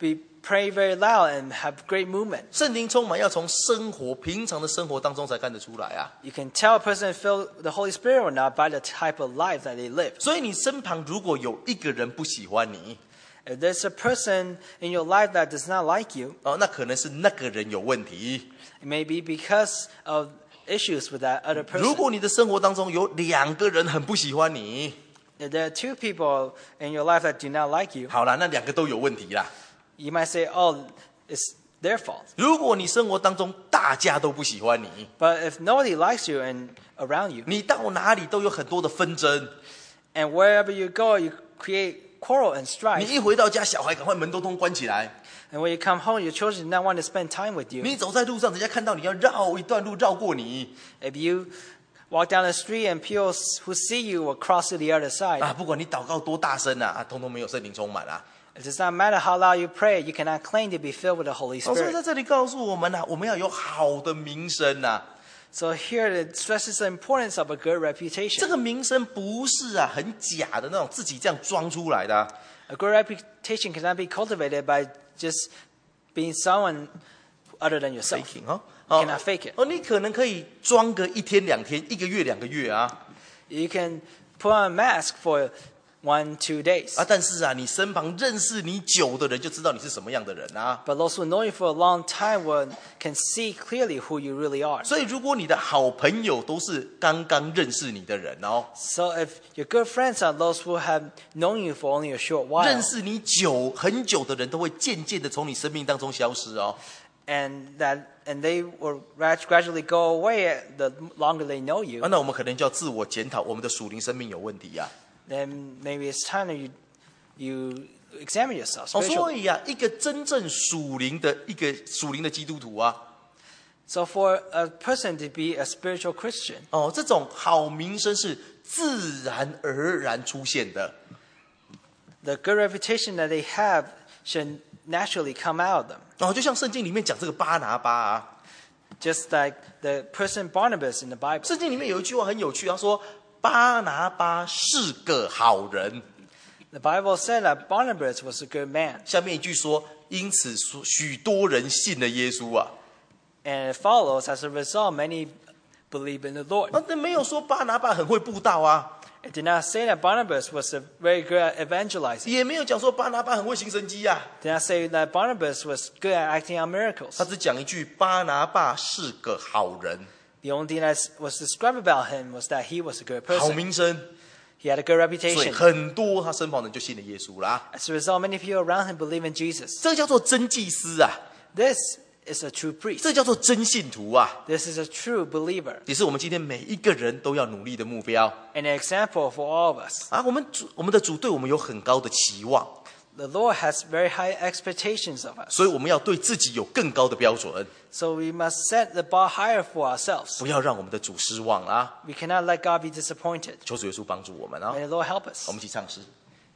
Speaker 2: pray very loud and have great movement.
Speaker 1: 圣灵充满要从平常的生活当中才看得出来啊。
Speaker 2: You can tell a person is filled with the Holy Spirit or not by the type of life that they live.
Speaker 1: 所以你身旁如果有一个人不喜欢你，
Speaker 2: If there's a person in your life that does not like you,
Speaker 1: 那可能是那个人有问题。
Speaker 2: it may be because of issues with that other
Speaker 1: 如
Speaker 2: person.
Speaker 1: 果你的生活当中有2个人很不喜欢你，
Speaker 2: If there are 2 people in your life that do not like you,
Speaker 1: 好啦，那2个都有问题啦。
Speaker 2: you might say, oh, it's their fault.
Speaker 1: 如果你生活当中大家都不喜欢你，
Speaker 2: But if nobody likes you and around you,
Speaker 1: 你到哪里都有很多的纷争，
Speaker 2: and wherever you go, you create quarrel and
Speaker 1: 你
Speaker 2: strife.
Speaker 1: 一回到家，小孩赶快门通关起来。
Speaker 2: And when you come home, your children do not want to spend time with you.
Speaker 1: 你走在路上，人家看到你要绕一段路绕过你
Speaker 2: If you walk down the street and people who see you will cross to the other side,
Speaker 1: 啊！不管你祷告多大声啊，通通没有圣灵充满啊！
Speaker 2: it does not matter how loud you pray, you cannot claim to be filled with the Holy
Speaker 1: 所以
Speaker 2: Spirit.
Speaker 1: 在这里告诉我们啊，我们要有好的名声啊。
Speaker 2: So here it stresses the importance of a good
Speaker 1: 这
Speaker 2: reputation.
Speaker 1: 个名声不是啊很假的那种自己这样装出来的啊、
Speaker 2: A good reputation cannot be cultivated by just being someone other than yourself.
Speaker 1: faking 哦
Speaker 2: You cannot fake it.
Speaker 1: 你可能可以装个1天2天，1个月2个月啊
Speaker 2: You can put on a mask for 1-2 days.
Speaker 1: 啊！但是啊，你身旁认识你久的人就知道你是什么样的人啊。
Speaker 2: But those who know you for a long time can see clearly who you really are.
Speaker 1: 所以如果你的好朋友都是刚刚认识你的人哦，
Speaker 2: So if your good friends are those who have known you for only a short
Speaker 1: 认
Speaker 2: while,
Speaker 1: 识你很久的人都会渐渐的从你生命当中消失哦。
Speaker 2: and they will gradually go away the longer they know you,
Speaker 1: 那我们可能就要自我检讨，我们的属灵生命有问题呀、
Speaker 2: then maybe it's time that you examine yourself
Speaker 1: 所
Speaker 2: spiritually.
Speaker 1: 以啊，一个真正属灵的基督徒啊，
Speaker 2: So for a person to be a spiritual Christian,
Speaker 1: 这种好名声是自然而然出现的。
Speaker 2: the good reputation that they have should naturally come out of them.
Speaker 1: 就像圣经里面讲这个巴拿巴啊，
Speaker 2: Just like the person Barnabas in the Bible.
Speaker 1: 圣经里面有一句话很有趣，他说巴拿巴是个好人。
Speaker 2: The Bible said that Barnabas was a good man.
Speaker 1: 下面一句说，因此许多人信了耶稣啊。
Speaker 2: And it follows, as a result, many believe in the Lord.
Speaker 1: 那没有说巴拿巴很会布道啊，
Speaker 2: It did not say that Barnabas was a very good at evangelizing.
Speaker 1: 也没有讲说巴拿巴很会行神迹啊。
Speaker 2: It did not say that Barnabas was good at acting on miracles.
Speaker 1: 他只讲一句：巴拿巴是个好人，
Speaker 2: The only thing that was described about him was that he was a good
Speaker 1: 好
Speaker 2: person.
Speaker 1: 名声，
Speaker 2: He had a good
Speaker 1: 所以
Speaker 2: reputation.
Speaker 1: 很多他身旁的人就信了耶稣啦。
Speaker 2: As a result, many people around him believe in Jesus.
Speaker 1: 这个叫做真祭司啊，
Speaker 2: This is a true priest.
Speaker 1: 这叫做真信徒啊，
Speaker 2: This is a true believer.
Speaker 1: 也是我们今天每一个人都要努力的目标
Speaker 2: An example for all of us.
Speaker 1: 啊。我们的主对我们有很高的期望，
Speaker 2: The Lord has very high expectations of us.
Speaker 1: 所以我们要对自己有更高的标准，
Speaker 2: So we must set the bar higher for ourselves.
Speaker 1: 不要让我们的主失望啦。
Speaker 2: We cannot let God be disappointed.
Speaker 1: 求主耶稣帮助我们啊！
Speaker 2: May the Lord help us.
Speaker 1: 我们一起唱诗。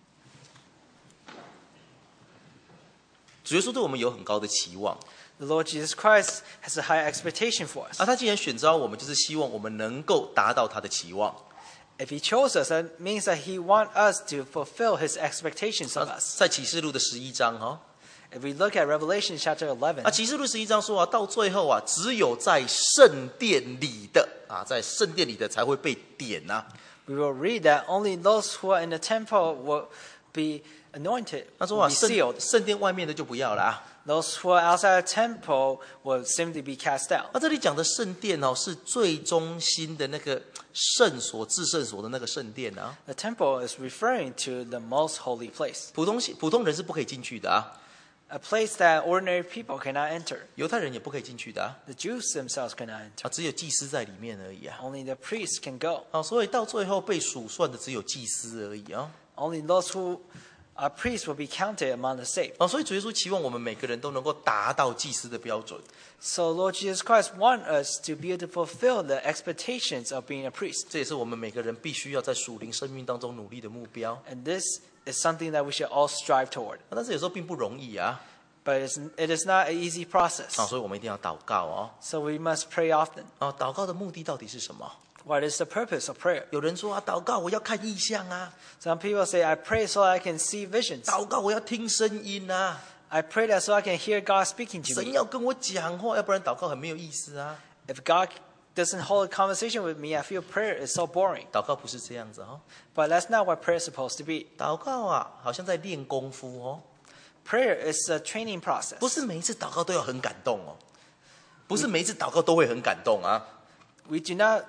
Speaker 1: 主耶稣对我们有很高的期望
Speaker 2: The Lord Jesus Christ has a high expectation for us.
Speaker 1: 啊，他既然选召我们，就是希望我们能够达到他的期望。
Speaker 2: If He chose us, that means that He wants us to fulfill His expectations of us.
Speaker 1: 在启示录的11章哈，
Speaker 2: If we look at Revelation chapter 11,
Speaker 1: 启示录11章说啊，到最后啊，只有在圣殿里的啊，在圣殿里的才会被点呐、
Speaker 2: we will read that only those who are in the temple will be anointed,
Speaker 1: 他说
Speaker 2: will
Speaker 1: 啊，
Speaker 2: be sealed.
Speaker 1: 圣殿外面的就不要了啊。
Speaker 2: Those who are outside the temple will simply be cast out.
Speaker 1: 那这里讲的圣殿哦，是最中心的那个圣所、至圣所的那个圣殿啊。
Speaker 2: The temple is referring to the most holy place,
Speaker 1: 普通人是不可以进去的啊，
Speaker 2: a place that ordinary people cannot enter.
Speaker 1: 犹太人也不可以进去的啊，
Speaker 2: The Jews themselves cannot enter.
Speaker 1: 只有祭司在里面而已啊。
Speaker 2: Only the priests can go.
Speaker 1: 所以到最后被数算的只有祭司而已啊。
Speaker 2: Only those who are priests will be counted among the saved.
Speaker 1: 所以主耶稣期望我们每个人都能够达到祭司的标准。
Speaker 2: So Lord Jesus Christ wants us to be able to fulfill the expectations of being a priest.
Speaker 1: 这也是我们每个人必须要在属灵生命当中努力的目标。
Speaker 2: And this is something that we should all strive toward.
Speaker 1: 但是有时候并不容易啊。
Speaker 2: But it is not an easy process.
Speaker 1: 所以我们一定要祷告哦。
Speaker 2: So we must pray often.
Speaker 1: 祷告的目的到底是什么？
Speaker 2: What is the purpose of prayer?
Speaker 1: 有人说啊，祷告我要看异象啊，
Speaker 2: Some people say, I pray so I can see visions.
Speaker 1: 祷告我要听声音啊，
Speaker 2: I pray that so I can hear God speaking to
Speaker 1: 神
Speaker 2: me.
Speaker 1: 要跟我讲话，要不然祷告很没有意思啊。
Speaker 2: If God doesn't hold a conversation with me, I feel prayer is so boring.
Speaker 1: 祷告不是这样子哦，
Speaker 2: But that's not what prayer is supposed to be.
Speaker 1: 祷告啊，好像在练功夫哦，
Speaker 2: Prayer is a training
Speaker 1: 不
Speaker 2: process.
Speaker 1: 是每一次祷告都要很感动哦，不是每一次祷告都会很感动啊，
Speaker 2: We do not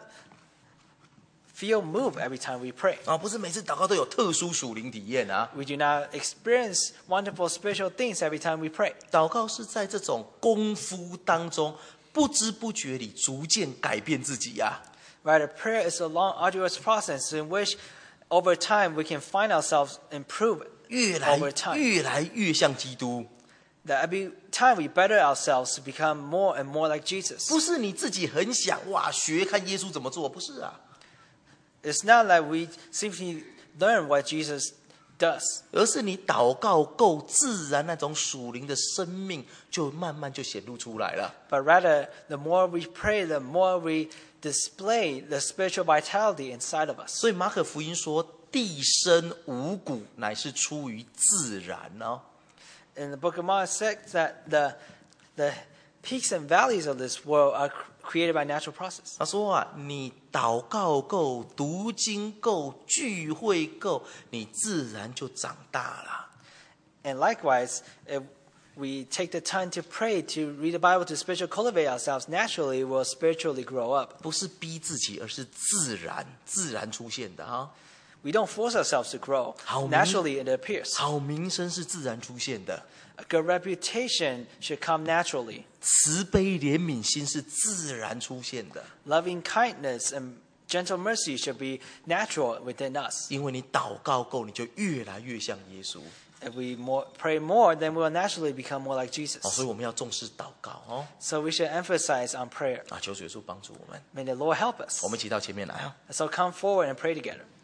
Speaker 2: feel moved every time we pray.
Speaker 1: 不是每次祷告都有特殊属灵体验啊。
Speaker 2: We do not experience wonderful spiritual things every time we pray.
Speaker 1: 祷告是在这种功夫当中，不知不觉里逐渐改变自己呀、
Speaker 2: Rather, prayer is a long, arduous process in which over time we can find ourselves improve
Speaker 1: 越来
Speaker 2: over time.
Speaker 1: 越像基督。
Speaker 2: That every time we better ourselves to become more and more like Jesus.
Speaker 1: 不是你自己很想学看耶稣怎么做，不是啊，
Speaker 2: It's not like we simply learn what Jesus does,
Speaker 1: 而是你祷告够自然，那种属灵的生命就慢慢就显露出来了。
Speaker 2: but rather the more we pray, the more we display the spiritual vitality inside of us.
Speaker 1: 所以马可福音说，地生五谷，乃是出于自然哦。
Speaker 2: In the book of Mark, it says that the peaks and valleys of this world are created by natural process.
Speaker 1: 他说你祷告够，读经够，聚会够，你自然就长大了。
Speaker 2: And likewise, if we take the time to pray, to read the Bible, to spiritually cultivate ourselves, naturally we'll spiritually grow up.
Speaker 1: 不是逼自己，而是自然出现的哈。
Speaker 2: We don't force ourselves to grow.
Speaker 1: How
Speaker 2: Naturally, it appears.
Speaker 1: 好名声是自然出现的，
Speaker 2: A good reputation should come naturally.
Speaker 1: 慈悲怜悯心是自然出现的，
Speaker 2: Loving kindness and gentle mercy should be natural within us.
Speaker 1: 因为你祷告够，你就越来越像耶稣。
Speaker 2: If we pray more, then we will naturally become more like Jesus.
Speaker 1: 所以我们要重视祷告哦。
Speaker 2: So we should emphasize on prayer.
Speaker 1: 求主耶稣帮助我们，
Speaker 2: May the Lord help us.
Speaker 1: 我们一起到前面来啊。
Speaker 2: So come forward and pray together.